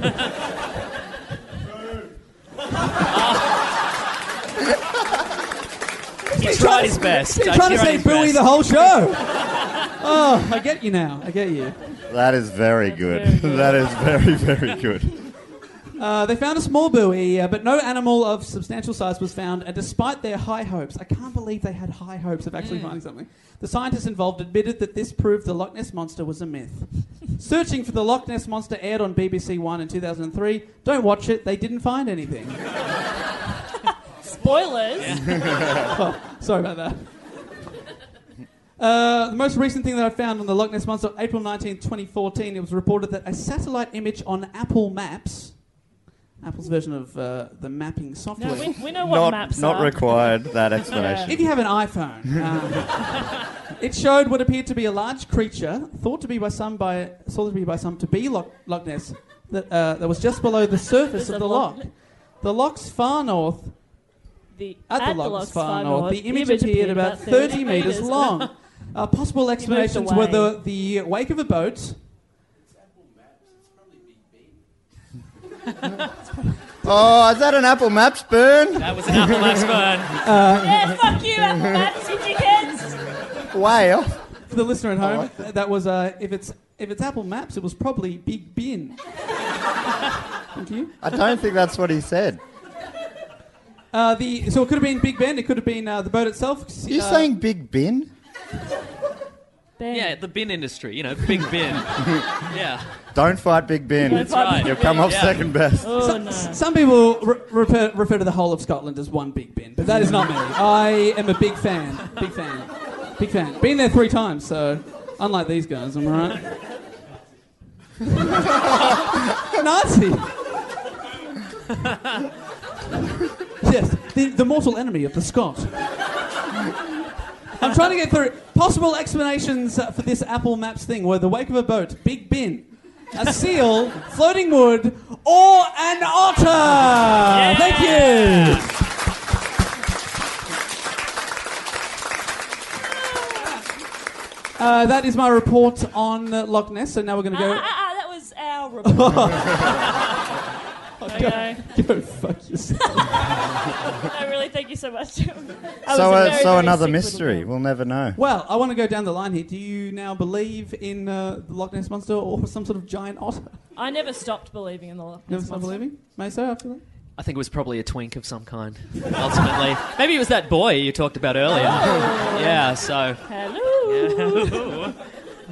He tried his best. he's I trying to tried say his buoy best. the whole show. Oh, I get you now. I get you. That is very good. very good. That is very, very good. Uh, they found a small buoy, uh, but no animal of substantial size was found, and despite their high hopes, I can't believe they had high hopes of actually finding something, the scientists involved admitted that this proved the Loch Ness Monster was a myth. Searching for the Loch Ness Monster aired on B B C One in two thousand three. Don't watch it, they didn't find anything. Spoilers. Oh, sorry about that. Uh, the most recent thing that I found on the Loch Ness Monster, April nineteenth, twenty fourteen, it was reported that a satellite image on Apple Maps, Apple's version of uh, the mapping software. No, we, we know what Not, maps not are. required, that explanation. If you have an iPhone, um, it showed what appeared to be a large creature, thought to be by some by thought to be by some to be Loch, Loch Ness, that uh, that was just below the surface There's of a the Loch- loch. The loch's far north, The, at, the loch's Loch's far north, the image appeared about thirty metres long. Uh, possible explanations were away. the the wake of a boat. Oh, is that an Apple Maps burn? That was an Apple Maps burn. Yeah, fuck you, Apple Maps, you dickheads. Way off. For the listener at home, that was uh, if it's if it's Apple Maps, it was probably Big Bin. Thank you. I don't think that's what he said. Uh, the so it could have been Big Ben. It could have been uh, the boat itself. You're uh, saying Big Bin? Ben. Yeah, the bin industry, you know, big bin. Yeah. Don't fight Big Ben. Don't fight right. Big You'll come Ben. off Yeah. second best. Oh, no. Some people re- refer, refer to the whole of Scotland as one Big Ben, but that is not me. I am a big fan. Big fan. Big fan. Been there three times, so unlike these guys, am I right? Nazi. Yes, the, the mortal enemy of the Scot. I'm trying to get through possible explanations uh, for this Apple Maps thing were the wake of a boat, Big bin, a seal, floating wood, or an otter. Thank you. Uh, that is my report on uh, Loch Ness. So now we're going to Ah, go. ah, ah, that was our report. Okay. Go fuck yourself. No, really, thank you so much. I was So, a uh, very, so very another sick little mystery. girl. We'll never know. Well, I want to go down the line here. Do you now believe in uh, the Loch Ness Monster or some sort of giant otter? I never stopped believing in the Loch Ness Never stop Monster. believing? Meso, after that? I think it was probably a twink of some kind, ultimately. Maybe it was that boy you talked about earlier. Yeah, so... Hello. Yeah.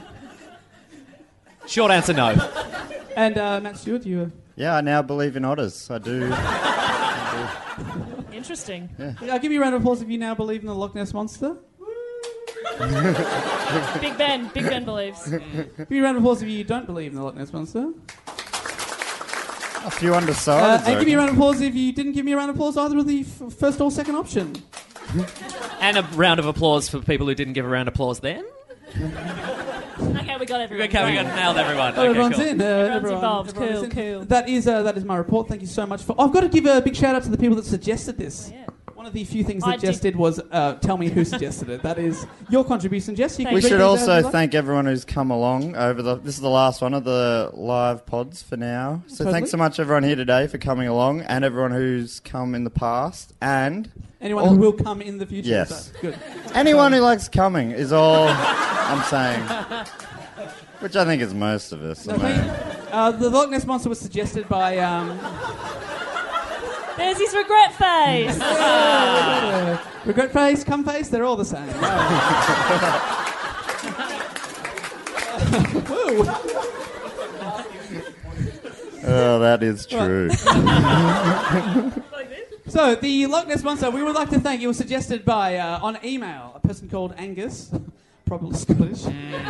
Short answer, no. And uh, Matt Stewart, you... Uh, Yeah, I now believe in otters. I do. Interesting. Yeah. yeah, I'll give you a round of applause if you now believe in the Loch Ness Monster. Big Ben. Big Ben believes. Give you a round of applause if you don't believe in the Loch Ness Monster. A few Uh, undecideds. and I give me a reckon. round of applause if you didn't give me a round of applause either of the f- first or second option. And a round of applause for people who didn't give a round of applause then. Okay, we got everyone. Okay, we got nailed everyone. Oh, Okay, everyone's cool. in. Uh, Everyone's everyone- involved. everyone is Cool, in. cool. That is uh, that is my report. Thank you so much for. I've got to give a big shout out to the people that suggested this. Yeah. One of the few things I that Jess did- did was uh, tell me who suggested it. That is your contribution, Jess. You can Thank We read should these out also if you like. thank everyone who's come along over the. This is the last one of the live pods for now. So Totally. thanks so much, everyone here today, for coming along, and everyone who's come in the past, and anyone all- who will come in the future. Yes. So, good. anyone who likes coming is all I'm saying. Which I think is most of us. I No, mean. thank you. Uh, the Loch Ness Monster was suggested by. Um, There's his regret face. uh, regret face, cum face, they're all the same. Woo. Oh, that is true. So, the Loch Ness Monster, we would like to thank, it was suggested by, uh, on email, a person called Angus, probably Scottish.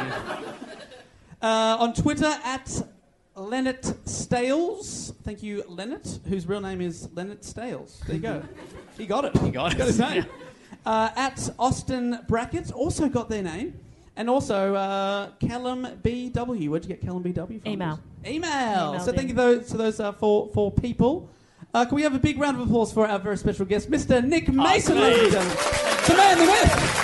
Uh, on Twitter, at Leonard Stales. Thank you, Leonard, whose real name is Leonard Stales. There you go. He got it. He got it. Got his name. Uh, at Austin Brackett, also got their name. And also, uh, Callum B W. Where'd you get Callum B W from? Email. Email. Emailed So thank in. you those, to those uh, four, four people. Uh, can we have a big round of applause for our very special guest, Mister Nick Mason, please. ladies and gentlemen. The man, the myth.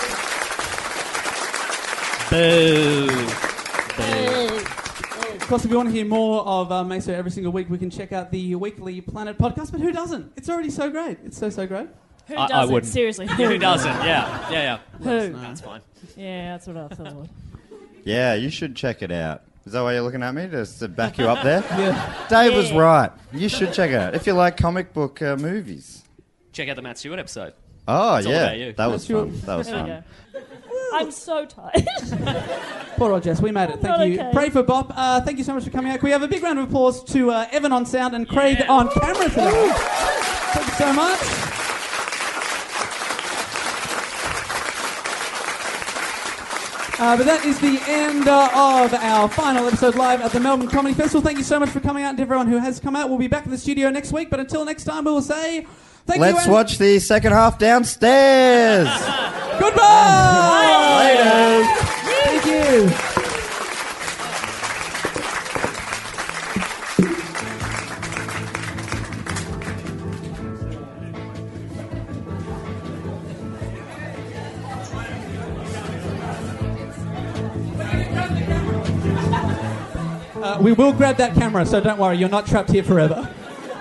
Boo. Of course, if you want to hear more of uh, Meso every single week, we can check out the Weekly Planet podcast. But who doesn't? It's already so great. It's so, so great. Who I- I doesn't? wouldn't. Seriously. Yeah, who doesn't? Yeah, yeah, yeah. Who? That's fine. Yeah, that's what I thought. Yeah, you should check it out. Is that why you're looking at me? Just to back you up there? Yeah. Dave was Yeah. right. You should check it out. If you like comic book uh, movies. Check out the Matt Stewart episode. Oh, It's all yeah. about you. That was That's fun. That was There we fun. go. I'm so tired. Poor old Jess, we made it. I'm Thank not you. okay. Pray for Bob. Uh, thank you so much for coming out. Can we have a big round of applause to uh, Evan on sound and Craig Yeah. on camera today? Thank you so much. Uh, but that is the end uh, of our final episode live at the Melbourne Comedy Festival. Thank you so much for coming out, and to everyone who has come out. We'll be back in the studio next week, but until next time, we will say thank you. Let's and watch the second half downstairs. Goodbye. Later. Thank you. Uh, we will grab that camera, so don't worry, you're not trapped here forever.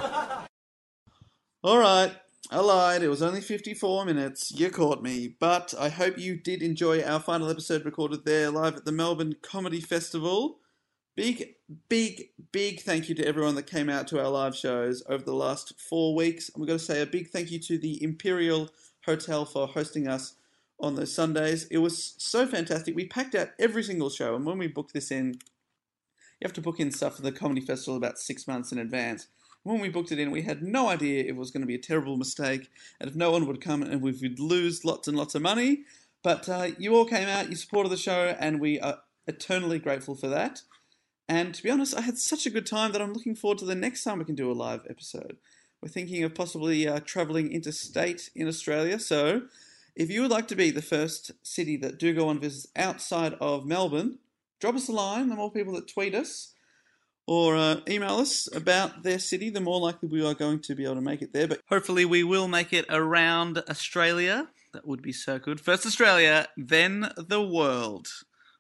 All right, I lied. It was only fifty-four minutes. You caught me. But I hope you did enjoy our final episode recorded there live at the Melbourne Comedy Festival. Big, big, big thank you to everyone that came out to our live shows over the last four weeks. And we've got to say a big thank you to the Imperial Hotel for hosting us on those Sundays. It was so fantastic. We packed out every single show. And when we booked this in, you have to book in stuff for the Comedy Festival about six months in advance. When we booked it in, we had no idea it was going to be a terrible mistake, and if no one would come, and we would lose lots and lots of money. But uh, you all came out, you supported the show, and we are eternally grateful for that. And to be honest, I had such a good time that I'm looking forward to the next time we can do a live episode. We're thinking of possibly uh, travelling interstate in Australia, so if you would like to be the first city that Do Go On visits outside of Melbourne, drop us a line. The more people that tweet us or uh, email us about their city, the more likely we are going to be able to make it there. But hopefully we will make it around Australia. That would be so good. First Australia, then the world.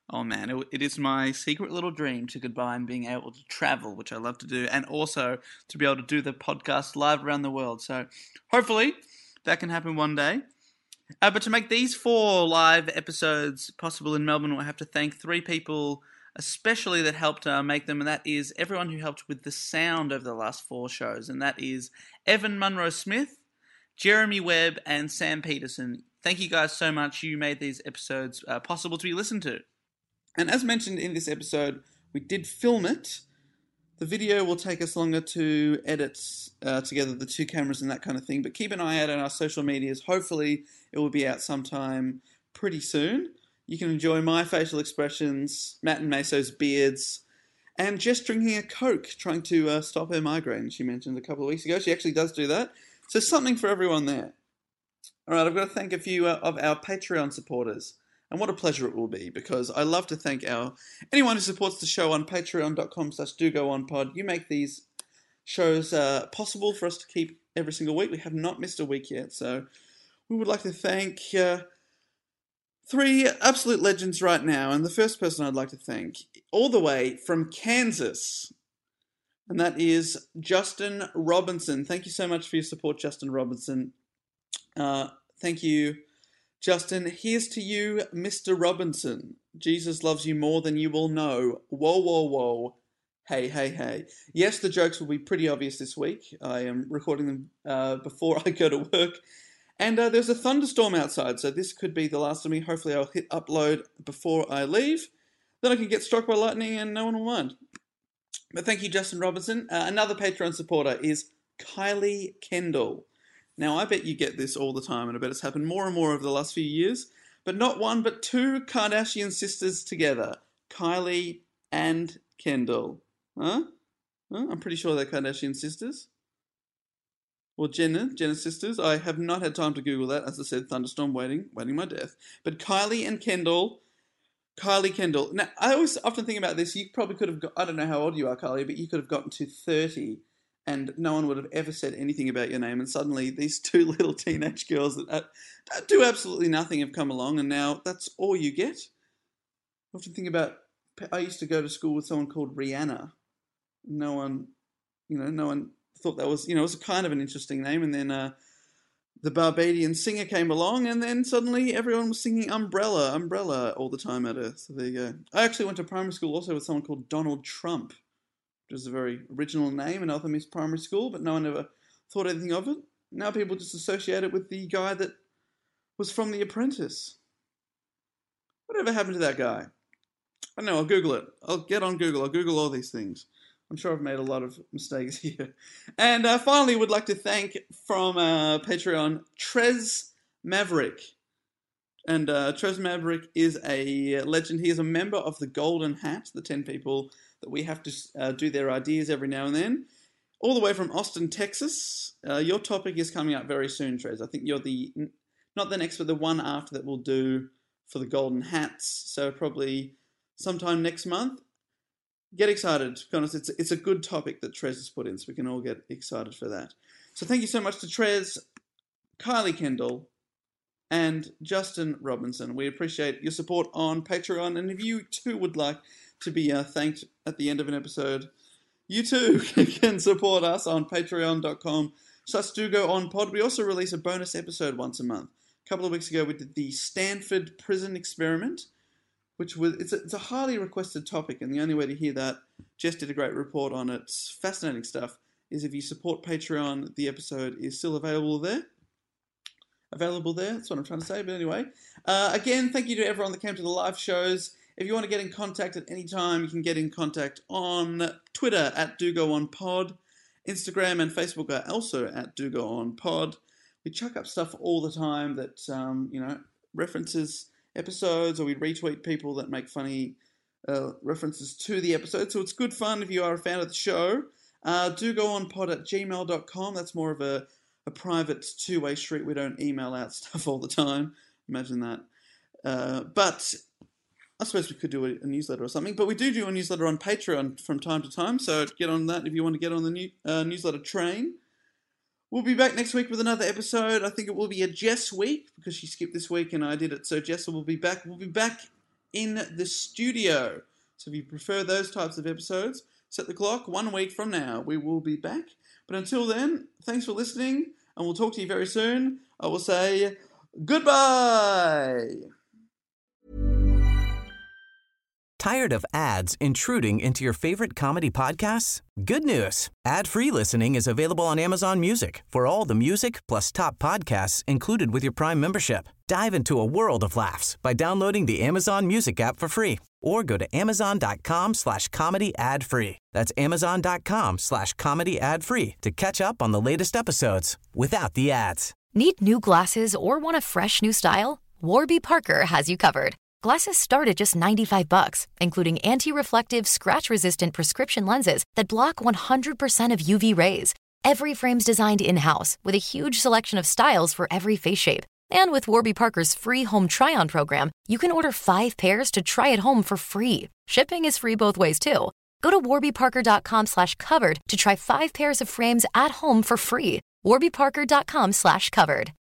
Oh man, it, it is my secret little dream to combine being able to travel, which I love to do, and also to be able to do the podcast live around the world. So hopefully that can happen one day. Uh, but to make these four live episodes possible in Melbourne, I have to thank three people especially that helped uh, make them, and that is everyone who helped with the sound over the last four shows, and that is Evan Munro-Smith, Jeremy Webb, and Sam Peterson. Thank you guys so much. You made these episodes uh, possible to be listened to. And as mentioned in this episode, we did film it. The video will take us longer to edit uh, together the two cameras and that kind of thing, but keep an eye out on our social medias. Hopefully it will be out sometime pretty soon. You can enjoy my facial expressions, Matt and Meso's beards, and Jess drinking a Coke, trying to uh, stop her migraine, she mentioned a couple of weeks ago. She actually does do that. So something for everyone there. All right, I've got to thank a few uh, of our Patreon supporters. And what a pleasure it will be, because I love to thank our anyone who supports the show on patreon.com slash do go on pod. You make these shows uh, possible for us to keep every single week. We have not missed a week yet, so we would like to thank uh, three absolute legends right now. And the first person I'd like to thank, all the way from Kansas, and that is Justin Robinson. Thank you so much for your support, Justin Robinson. Uh, thank you, Justin. Here's to you, Mister Robinson. Jesus loves you more than you will know. Whoa, whoa, whoa. Hey, hey, hey. Yes, the jokes will be pretty obvious this week. I am recording them uh, before I go to work. And uh, there's a thunderstorm outside, so this could be the last of me. Hopefully I'll hit upload before I leave. Then I can get struck by lightning and no one will mind. But thank you, Justin Robinson. Uh, another Patreon supporter is Kylie Kendall. Now, I bet you get this all the time, and I bet it's happened more and more over the last few years. But not one, but two Kardashian sisters together. Kylie and Kendall. Huh? huh? I'm pretty sure they're Kardashian sisters. Or Jenner, Jenner sisters. I have not had time to Google that. As I said, thunderstorm waiting, waiting my death. But Kylie and Kendall. Kylie Kendall. Now, I always often think about this. You probably could have got, I don't know how old you are, Kylie, but you could have gotten to thirty and no one would have ever said anything about your name. And suddenly these two little teenage girls that do absolutely nothing have come along, and now that's all you get. I often think about, I used to go to school with someone called Rihanna. No one, you know, no one thought that was, you know, it was kind of an interesting name. And then uh, the Barbadian singer came along, and then suddenly everyone was singing Umbrella, Umbrella all the time at her. So there you go. I actually went to primary school also with someone called Donald Trump, which was a very original name, and Eltham East Primary School, but no one ever thought anything of it. Now people just associate it with the guy that was from The Apprentice. Whatever happened to that guy? I don't know, I'll Google it. I'll get on Google. I'll Google all these things. I'm sure I've made a lot of mistakes here. And uh, finally, would like to thank from uh, Patreon, Trez Maverick. And uh, Trez Maverick is a legend. He is a member of the Golden Hat, the ten people that we have to uh, do their ideas every now and then. All the way from Austin, Texas. Uh, your topic is coming up very soon, Trez. I think you're the, not the next, but the one after that we'll do for the Golden Hats. So probably sometime next month. Get excited. To be honest, it's, it's a good topic that Trez has put in, so we can all get excited for that. So thank you so much to Trez, Kylie Kendall, and Justin Robinson. We appreciate your support on Patreon, and if you too would like to be uh, thanked at the end of an episode, you too can support us on patreon.com slash do go on pod. We also release a bonus episode once a month. A couple of weeks ago, we did the Stanford Prison Experiment, which was it's a, it's a highly requested topic, and the only way to hear that, Jess did a great report on it. It's fascinating stuff. Is if you support Patreon, the episode is still available there. Available there, that's what I'm trying to say, but anyway. Uh, again, thank you to everyone that came to the live shows. If you want to get in contact at any time, you can get in contact on Twitter at DoGoOnPod. Instagram and Facebook are also at DoGoOnPod. We chuck up stuff all the time that, um, you know, references episodes, or we retweet people that make funny uh, references to the episode. So it's good fun if you are a fan of the show. Uh, DoGoOnPod at gmail dot com. That's more of a, a private two-way street. We don't email out stuff all the time. Imagine that. Uh, but I suppose we could do a, a newsletter or something, but we do do a newsletter on Patreon from time to time, so get on that if you want to get on the new, uh, newsletter train. We'll be back next week with another episode. I think it will be a Jess week, because she skipped this week and I did it, so Jess will be back. We'll be back in the studio. So if you prefer those types of episodes, set the clock. One week from now, we will be back. But until then, thanks for listening, and we'll talk to you very soon. I will say goodbye. Tired of ads intruding into your favorite comedy podcasts? Good news. Ad-free listening is available on Amazon Music for all the music plus top podcasts included with your Prime membership. Dive into a world of laughs by downloading the Amazon Music app for free or go to amazon.com slash comedy ad free. That's amazon.com slash comedy ad free to catch up on the latest episodes without the ads. Need new glasses or want a fresh new style? Warby Parker has you covered. Glasses start at just ninety-five bucks, including anti-reflective, scratch-resistant prescription lenses that block one hundred percent of U V rays. Every frame's designed in-house with a huge selection of styles for every face shape. And with Warby Parker's free home try-on program, you can order five pairs to try at home for free. Shipping is free both ways, too. Go to warbyparker.com slash covered to try five pairs of frames at home for free. warbyparker.com slash covered.